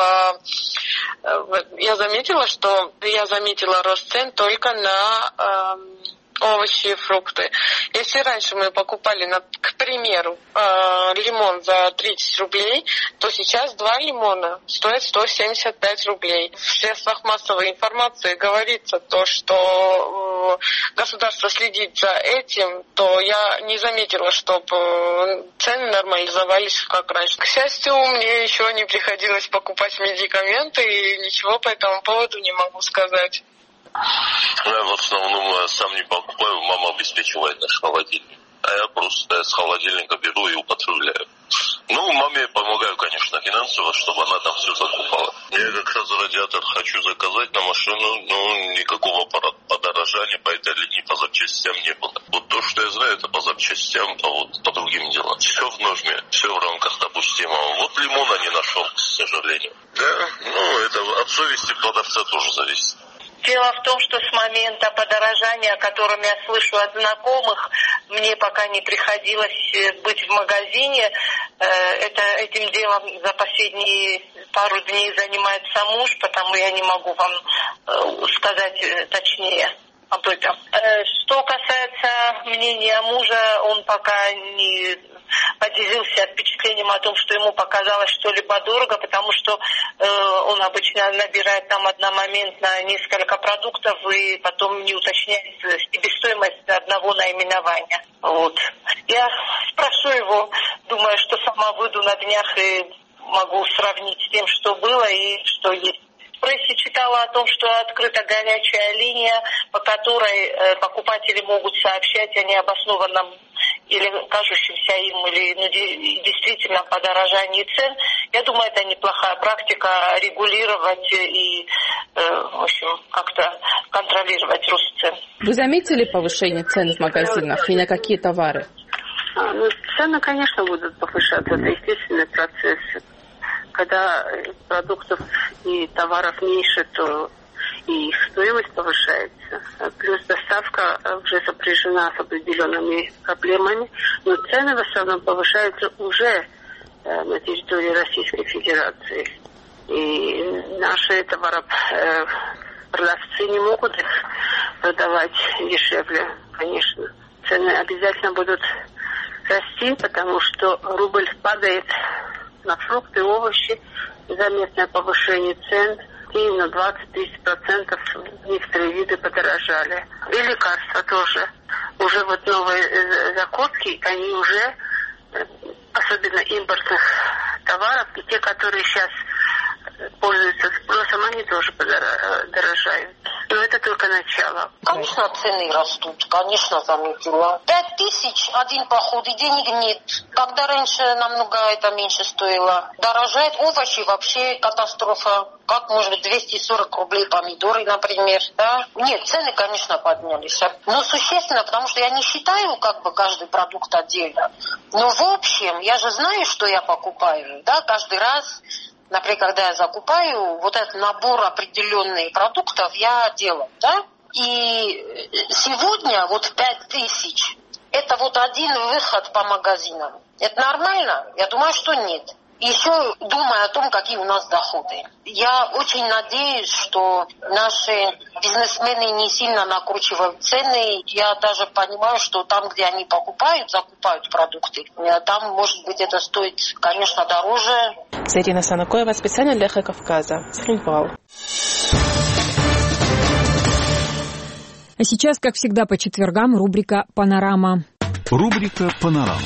я заметила рост цен только на овощи и фрукты. Если раньше мы покупали, к примеру, лимон за 30 рублей, то сейчас 2 лимона стоят 175 рублей. В средствах массовой информации говорится то, что государство следит за этим, то я не заметила, чтобы цены нормализовались как раньше. К счастью, мне еще не приходилось покупать медикаменты и ничего по этому поводу не могу сказать.
Я в основном сам не покупаю, мама обеспечивает наш холодильник. А я просто с холодильника беру и употребляю. Маме помогаю, конечно, финансово, чтобы она там все закупала. Я как раз радиатор хочу заказать на машину, но никакого подорожания по этой линии по запчастям не было. То, что я знаю, это по запчастям, по другим делам. Все в норме, все в рамках допустимого. Лимона не нашел, к сожалению. Да, это от совести продавца тоже зависит.
Дело в том, что с момента подорожания, о котором я слышу от знакомых, мне пока не приходилось быть в магазине. Этим делом за последние пару дней занимается муж, потому я не могу вам сказать точнее об этом. Что касается мнения мужа, он пока не поделился впечатлением о том, что ему показалось что-либо дорого, потому что он обычно набирает там одномоментно несколько продуктов и потом не уточняет себестоимость одного наименования. Я спрошу его, думаю, что сама выйду на днях и могу сравнить с тем, что было и что есть. В прессе читала о том, что открыта горячая линия, по которой покупатели могут сообщать о необоснованном или кажущемся им, или действительно подорожании цен, я думаю, это неплохая практика регулировать и, в общем, как-то контролировать рост цен.
Вы заметили повышение цен в магазинах и на какие товары?
Цены, конечно, будут повышаться. Это естественный процесс. Когда продуктов и товаров меньше, то и их стоимость повышается. Плюс доставка уже сопряжена с определенными проблемами. Но цены в основном повышаются уже на территории Российской Федерации. И наши товаропродавцы не могут их продавать дешевле, конечно. Цены обязательно будут расти, потому что рубль падает на фрукты, овощи, заметное повышение цен. И на 20-30% некоторые виды подорожали. И лекарства тоже. Уже вот новые закупки, они уже, особенно импортных товаров, и те, которые сейчас пользуются спросом, они тоже дорожают. Но это только начало. Конечно, цены растут, конечно, заметила. 5000 один поход, и денег нет. Когда раньше намного это меньше стоило. Дорожает овощи, вообще катастрофа. Как может быть 240 рублей помидоры, например, да? Нет, цены, конечно, поднялись. Но существенно, потому что я не считаю каждый продукт отдельно. Но в общем, я же знаю, что я покупаю, да, каждый раз. Например, когда я закупаю вот этот набор определенных продуктов, я делаю, да? И сегодня вот 5000, это вот один выход по магазинам. Это нормально? Я думаю, что нет. Еще думаю о том, какие у нас доходы. Я очень надеюсь, что наши бизнесмены не сильно накручивают цены. Я даже понимаю, что там, где они закупают продукты, там, может быть, это стоит, конечно, дороже.
Зарина Санакоева, специально для «Эхо Кавказа». Схинвал.
А сейчас, как всегда, по четвергам рубрика «Панорама».
Рубрика «Панорама».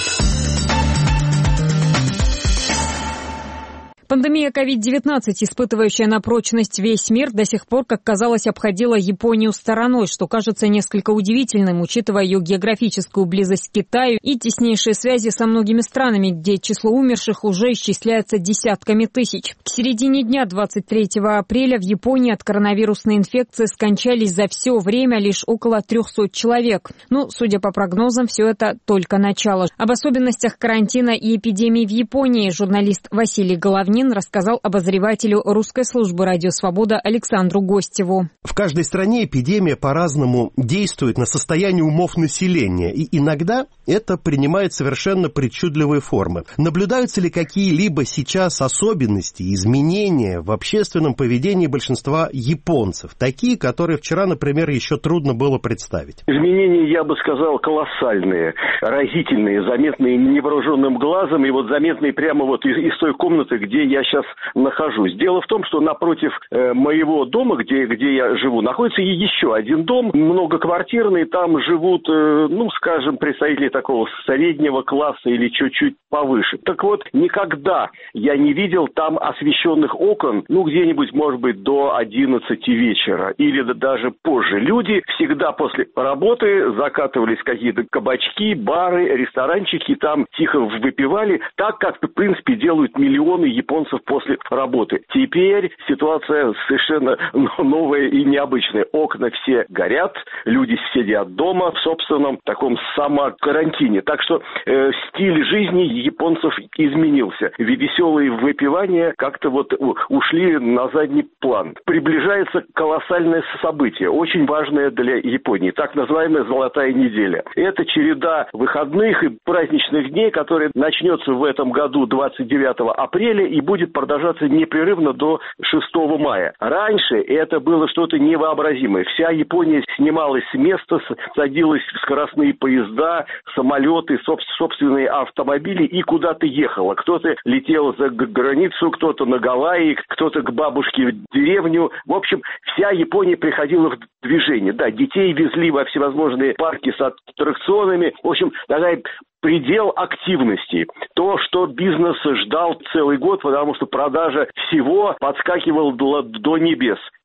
Пандемия COVID-19, испытывающая на прочность весь мир, до сих пор, как казалось, обходила Японию стороной, что кажется несколько удивительным, учитывая ее географическую близость к Китаю и теснейшие связи со многими странами, где число умерших уже исчисляется десятками тысяч. К середине дня 23 апреля в Японии от коронавирусной инфекции скончались за все время лишь около 300 человек. Но, судя по прогнозам, все это только начало. Об особенностях карантина и эпидемии в Японии журналист Василий Головнин рассказал обозревателю русской службы «Радио Свобода» Александру Гостеву.
В каждой стране эпидемия по-разному действует на состояние умов населения, и иногда это принимает совершенно причудливые формы. Наблюдаются ли какие-либо сейчас особенности, изменения в общественном поведении большинства японцев, такие, которые вчера, например, еще трудно было представить?
Изменения, я бы сказал, колоссальные, разительные, заметные невооруженным глазом, и вот заметные прямо вот из той комнаты, где я сейчас нахожусь. Дело в том, что напротив моего дома, где я живу, находится еще один дом, многоквартирный, там живут, скажем, представители такого среднего класса или чуть-чуть повыше. Так вот, никогда я не видел там освещенных окон, где-нибудь, может быть, до 11 вечера или даже позже. Люди всегда после работы закатывались в какие-то кабачки, бары, ресторанчики, там тихо выпивали, так как, в принципе, делают миллионы японцев после работы. Теперь ситуация совершенно новая и необычная. Окна все горят, люди сидят дома в собственном таком самокарантине. Так что стиль жизни японцев изменился. Веселые выпивания как-то ушли на задний план. Приближается колоссальное событие, очень важное для Японии, так называемая «Золотая неделя». Это череда выходных и праздничных дней, которая начнется в этом году 29 апреля и будет продолжаться непрерывно до 6 мая. Раньше это было что-то невообразимое. Вся Япония снималась с места, садилась в скоростные поезда, самолеты, собственные автомобили и куда-то ехала. Кто-то летел за границу, кто-то на Гавайи, кто-то к бабушке в деревню. В общем, вся Япония приходила в движение. Да, детей везли во всевозможные парки с аттракционами. В общем, такая предел активности. То, что бизнес ждал целый год, потому что продажа всего подскакивала до небес.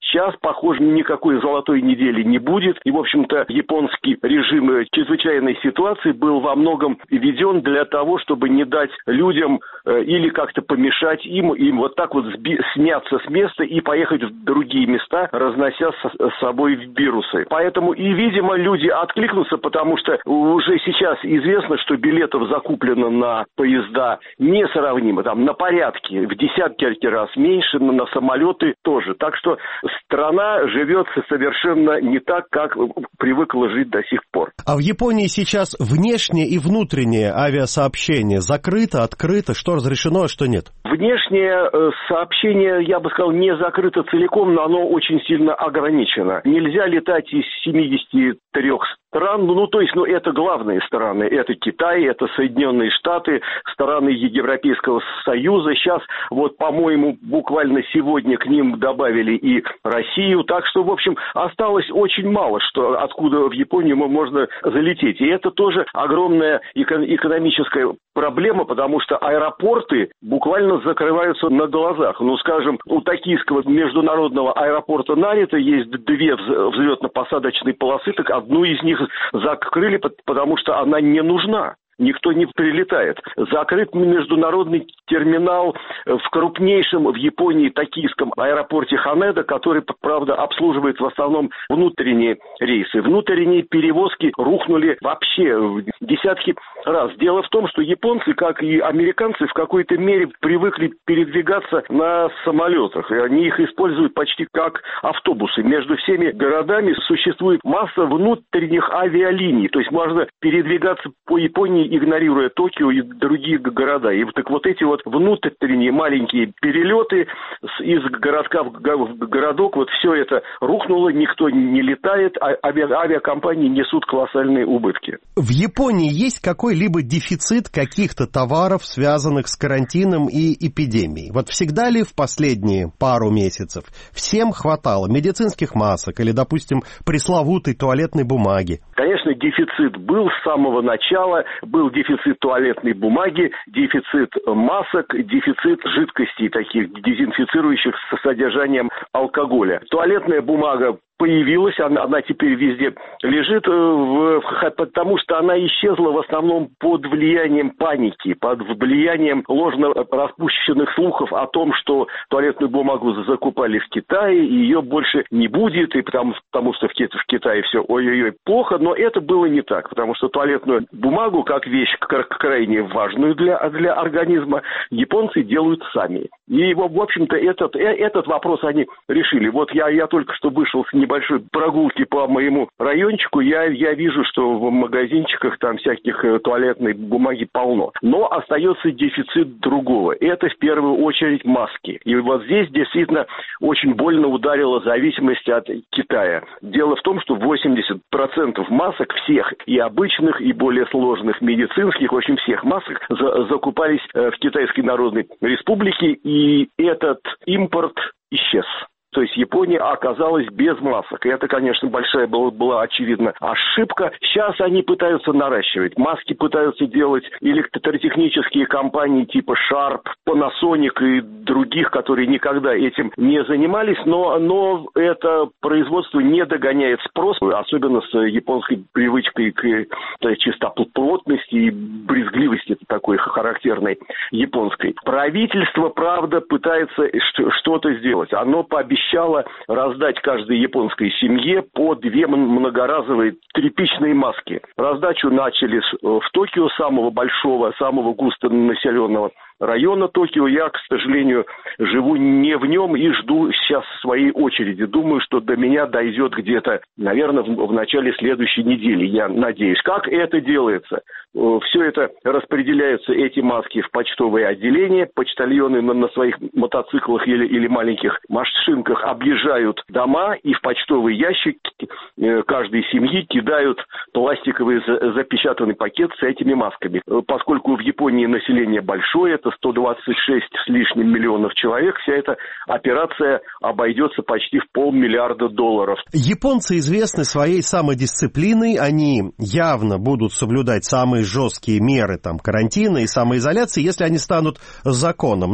Сейчас, похоже, никакой золотой недели не будет. И, в общем-то, японский режим чрезвычайной ситуации был во многом введен для того, чтобы не дать людям или как-то помешать им вот так вот сняться с места и поехать в другие места, разнося с собой вирусы. Поэтому и, видимо, люди откликнутся, потому что уже сейчас известно, что билетов закуплено на поезда несравнимо, там, на порядке, в десятки раз меньше, на самолеты тоже. Так что страна живет совершенно не так, как привыкла жить до сих пор.
А в Японии сейчас внешнее и внутреннее авиасообщение закрыто, открыто? Что разрешено, а что нет?
Внешнее сообщение, я бы сказал, не закрыто целиком, но оно очень сильно ограничено. Нельзя летать из 73 стран, это главные страны. Это Китай, это Соединенные Штаты, страны Европейского Союза. Сейчас, по-моему, буквально сегодня к ним добавили и Россию. Так что, в общем, осталось очень мало, откуда в Японию можно залететь. И это тоже огромная экономическая проблема, потому что аэропорты буквально закрываются на глазах. Скажем, у токийского международного аэропорта Нарита есть 2 взлетно-посадочные полосы, так одну из них закрыли, потому что она не нужна. Никто не прилетает. Закрыт международный терминал в крупнейшем в Японии токийском аэропорте Ханеда, который, правда, обслуживает в основном внутренние рейсы. Внутренние перевозки рухнули вообще в десятки раз. Дело в том, что японцы, как и американцы, в какой-то мере привыкли передвигаться на самолетах. И они их используют почти как автобусы. Между всеми городами существует масса внутренних авиалиний. То есть можно передвигаться по Японии, игнорируя Токио и другие города. И эти внутренние маленькие перелеты из городка в городок, все это рухнуло, никто не летает, а авиакомпании несут колоссальные убытки.
В Японии есть какой-либо дефицит каких-то товаров, связанных с карантином и эпидемией? Всегда ли в последние пару месяцев всем хватало медицинских масок или, допустим, пресловутой туалетной бумаги?
Конечно, дефицит был с самого начала. Был дефицит туалетной бумаги, дефицит масок, дефицит жидкостей таких дезинфицирующих с содержанием алкоголя. Туалетная бумага появилась, она теперь везде лежит, потому что она исчезла в основном под влиянием паники, под влиянием ложно распущенных слухов о том, что туалетную бумагу закупали в Китае, и ее больше не будет, и потому что в Китае все ой-ой-ой плохо, но это было не так, потому что туалетную бумагу, как вещь крайне важную для организма, японцы делают сами. И, в общем-то, этот вопрос они решили. Я только что вышел с небольшой прогулки по моему райончику, я вижу, что в магазинчиках там всяких туалетной бумаги полно. Но остается дефицит другого. Это в первую очередь маски. И здесь действительно очень больно ударила зависимость от Китая. Дело в том, что 80% масок всех, и обычных, и более сложных медицинских, в общем, всех масок закупались в Китайской Народной Республике, и этот импорт исчез. То есть Япония оказалась без масок. И это, конечно, большая была очевидно ошибка. Сейчас они пытаются наращивать. Маски пытаются делать электротехнические компании типа Sharp, Panasonic и других, которые никогда этим не занимались. Но это производство не догоняет спрос, особенно с японской привычкой к чистоплотности и брезгливости такой характерной японской. Правительство, правда, пытается что-то сделать. Оно пообещало раздать каждой японской семье по 2 многоразовые тряпичные маски. Раздачу начали в Токио, самого большого, самого густонаселенного района Токио. Я, к сожалению, живу не в нем и жду сейчас своей очереди. Думаю, что до меня дойдет где-то, наверное, в начале следующей недели, я надеюсь. Как это делается? Все это распределяются, эти маски, в почтовые отделения. Почтальоны на своих мотоциклах или маленьких машинках объезжают дома и в почтовый ящик каждой семьи кидают пластиковый запечатанный пакет с этими масками. Поскольку в Японии население большое, это 126 с лишним миллионов человек, вся эта операция обойдется почти в $500 миллиарда.
Японцы известны своей самодисциплиной, они явно будут соблюдать самые жесткие меры карантина и самоизоляции, если они станут законом. Но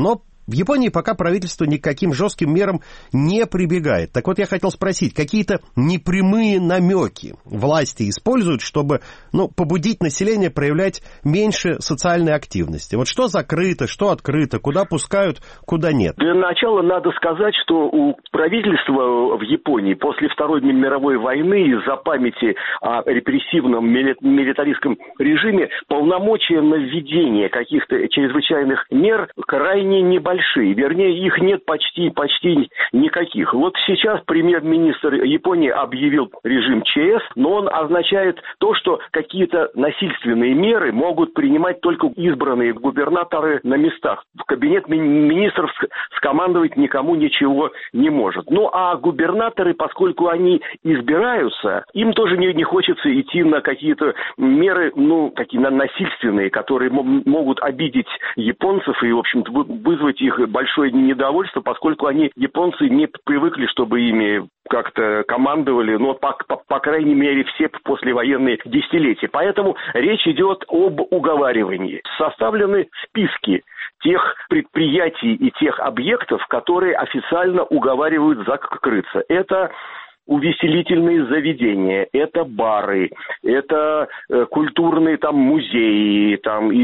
В Японии пока правительство ни к каким жестким мерам не прибегает. Так вот, я хотел спросить, какие-то непрямые намеки власти используют, чтобы побудить население проявлять меньше социальной активности? Вот что закрыто, что открыто, куда пускают, куда нет?
Для начала надо сказать, что у правительства в Японии после Второй мировой войны из-за памяти о репрессивном милитаристском режиме полномочия на введение каких-то чрезвычайных мер крайне небольшие. Вернее, их нет почти никаких. Вот сейчас премьер-министр Японии объявил режим ЧС, но он означает то, что какие-то насильственные меры могут принимать только избранные губернаторы на местах. Кабинет министров скомандовать никому ничего не может. Ну, а губернаторы, поскольку они избираются, им тоже не хочется идти на какие-то меры, такие насильственные, которые могут обидеть японцев и, в общем-то, вызвать их большое недовольство, поскольку японцы не привыкли, чтобы ими как-то командовали, по крайней мере, все послевоенные десятилетия. Поэтому речь идет об уговаривании. Составлены списки тех предприятий и тех объектов, которые официально уговаривают закрыться. Это увеселительные заведения, это бары, это культурные музеи,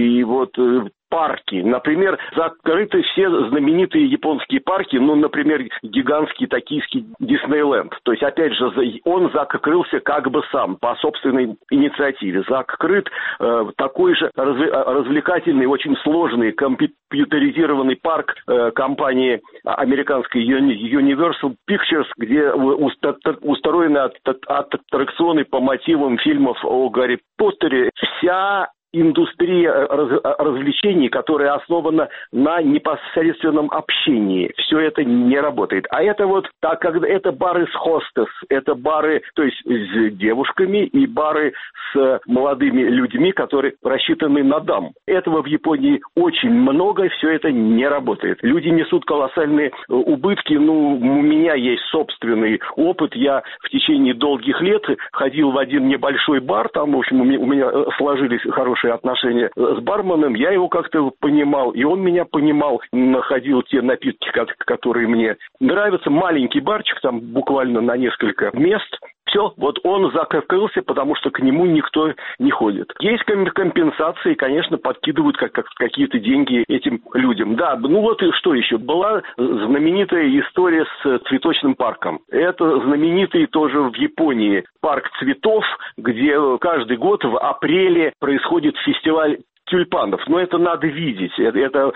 парки. Например, закрыты все знаменитые японские парки, например, гигантский токийский Диснейленд. То есть, опять же, он закрылся как бы сам, по собственной инициативе. Закрыт такой же развлекательный, очень сложный, компьютеризированный парк компании американской Universal Pictures, где устроены аттракционы по мотивам фильмов о Гарри Поттере. Вся индустрия развлечений, которая основана на непосредственном общении. Все это не работает. А это когда это бары с хостес, это бары, то есть с девушками, и бары с молодыми людьми, которые рассчитаны на дам. Этого в Японии очень много, все это не работает. Люди несут колоссальные убытки. У меня есть собственный опыт. Я в течение долгих лет ходил в один небольшой бар, там, в общем, у меня сложились хорошие отношения с барменом, я его как-то понимал, и он меня понимал, находил те напитки, которые мне нравятся. Маленький барчик, там буквально на несколько мест. Все, он закрылся, потому что к нему никто не ходит. Есть компенсации, конечно, подкидывают какие-то деньги этим людям. Да, и что еще? Была знаменитая история с цветочным парком. Это знаменитый тоже в Японии парк цветов, где каждый год в апреле происходит фестиваль тюльпанов. Но это надо видеть. Это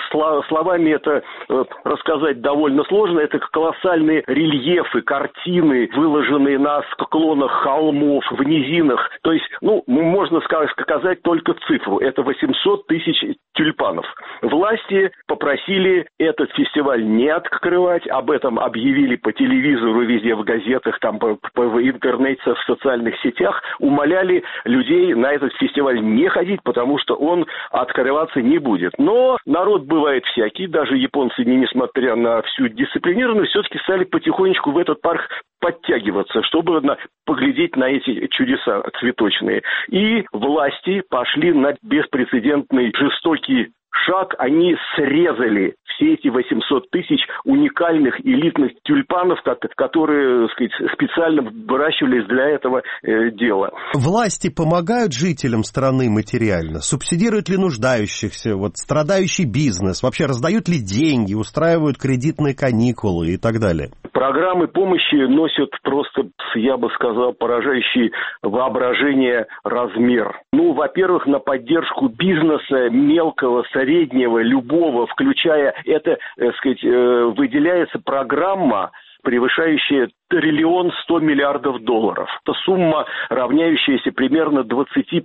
словами это рассказать довольно сложно. Это колоссальные рельефы, картины, выложенные на склонах холмов, в низинах. То есть, можно сказать только цифру. Это 800 тысяч тюльпанов. Власти попросили этот фестиваль не открывать. Об этом объявили по телевизору, везде в газетах, в интернете, в социальных сетях. Умоляли людей на этот фестиваль не ходить, потому что он открываться не будет. Но народ бывает всякий, даже японцы, несмотря на всю дисциплинированность, все-таки стали потихонечку в этот парк подтягиваться, чтобы поглядеть на эти чудеса цветочные. И власти пошли на беспрецедентный жестокий шаг. Они срезали все эти 800 тысяч уникальных элитных тюльпанов, которые, специально выращивались для этого дела.
Власти помогают жителям страны материально? Субсидируют ли нуждающихся, страдающий бизнес? Вообще раздают ли деньги, устраивают кредитные каникулы и так далее?
Программы помощи носят просто, я бы сказал, поражающий воображение размер. Во-первых, на поддержку бизнеса мелкого, среднего, любого, включая это, выделяется программа, превышающая $1 100 миллиардов долларов. Это сумма, равняющаяся примерно 20%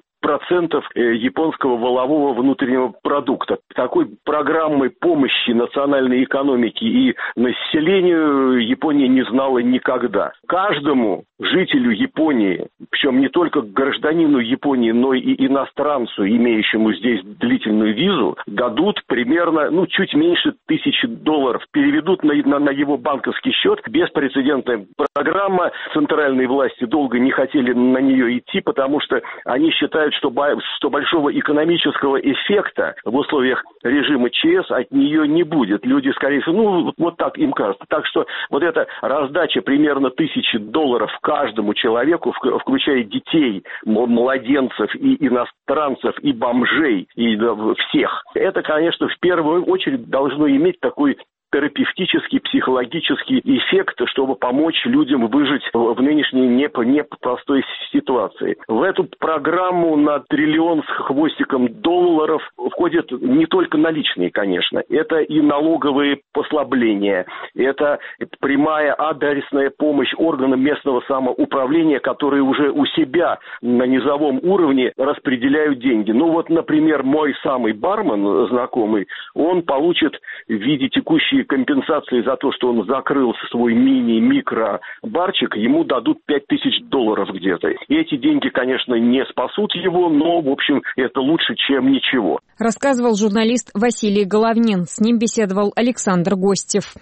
японского валового внутреннего продукта. Такой программы помощи национальной экономике и населению Япония не знала никогда. Каждому жителю Японии, причем не только гражданину Японии, но и иностранцу, имеющему здесь длительную визу, дадут примерно, чуть меньше $1000. Переведут на его банковский счет. Беспрецедентная программа. Центральные власти долго не хотели на нее идти, потому что они считают, что большого экономического эффекта в условиях режима ЧС от нее не будет. Люди, скорее всего, вот так им кажется. Так что вот эта раздача примерно $1000 каждому человеку, включая детей, младенцев и иностранцев, и бомжей, и всех, это, конечно, в первую очередь должно иметь такой терапевтический, психологический эффект, чтобы помочь людям выжить в нынешней непростой ситуации. В эту программу на $1 триллион с хвостиком входят не только наличные, конечно. Это и налоговые послабления, это прямая адресная помощь органам местного самоуправления, которые уже у себя на низовом уровне распределяют деньги. Ну вот, например, мой самый бармен, знакомый, он получит в виде текущей компенсации за то, что он закрыл свой микро-барчик, ему дадут $5000 где-то. И эти деньги, конечно, не спасут его, но, в общем, это лучше, чем ничего.
Рассказывал журналист Василий Головнин. С ним беседовал Александр Гостев.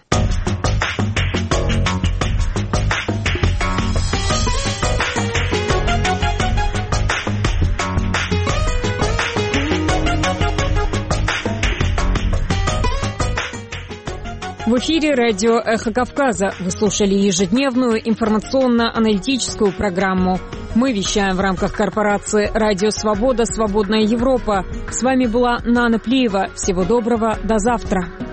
В эфире радио «Эхо Кавказа». Вы слушали ежедневную информационно-аналитическую программу. Мы вещаем в рамках корпорации «Радио Свобода. Свободная Европа». С вами была Нана Плиева. Всего доброго. До завтра.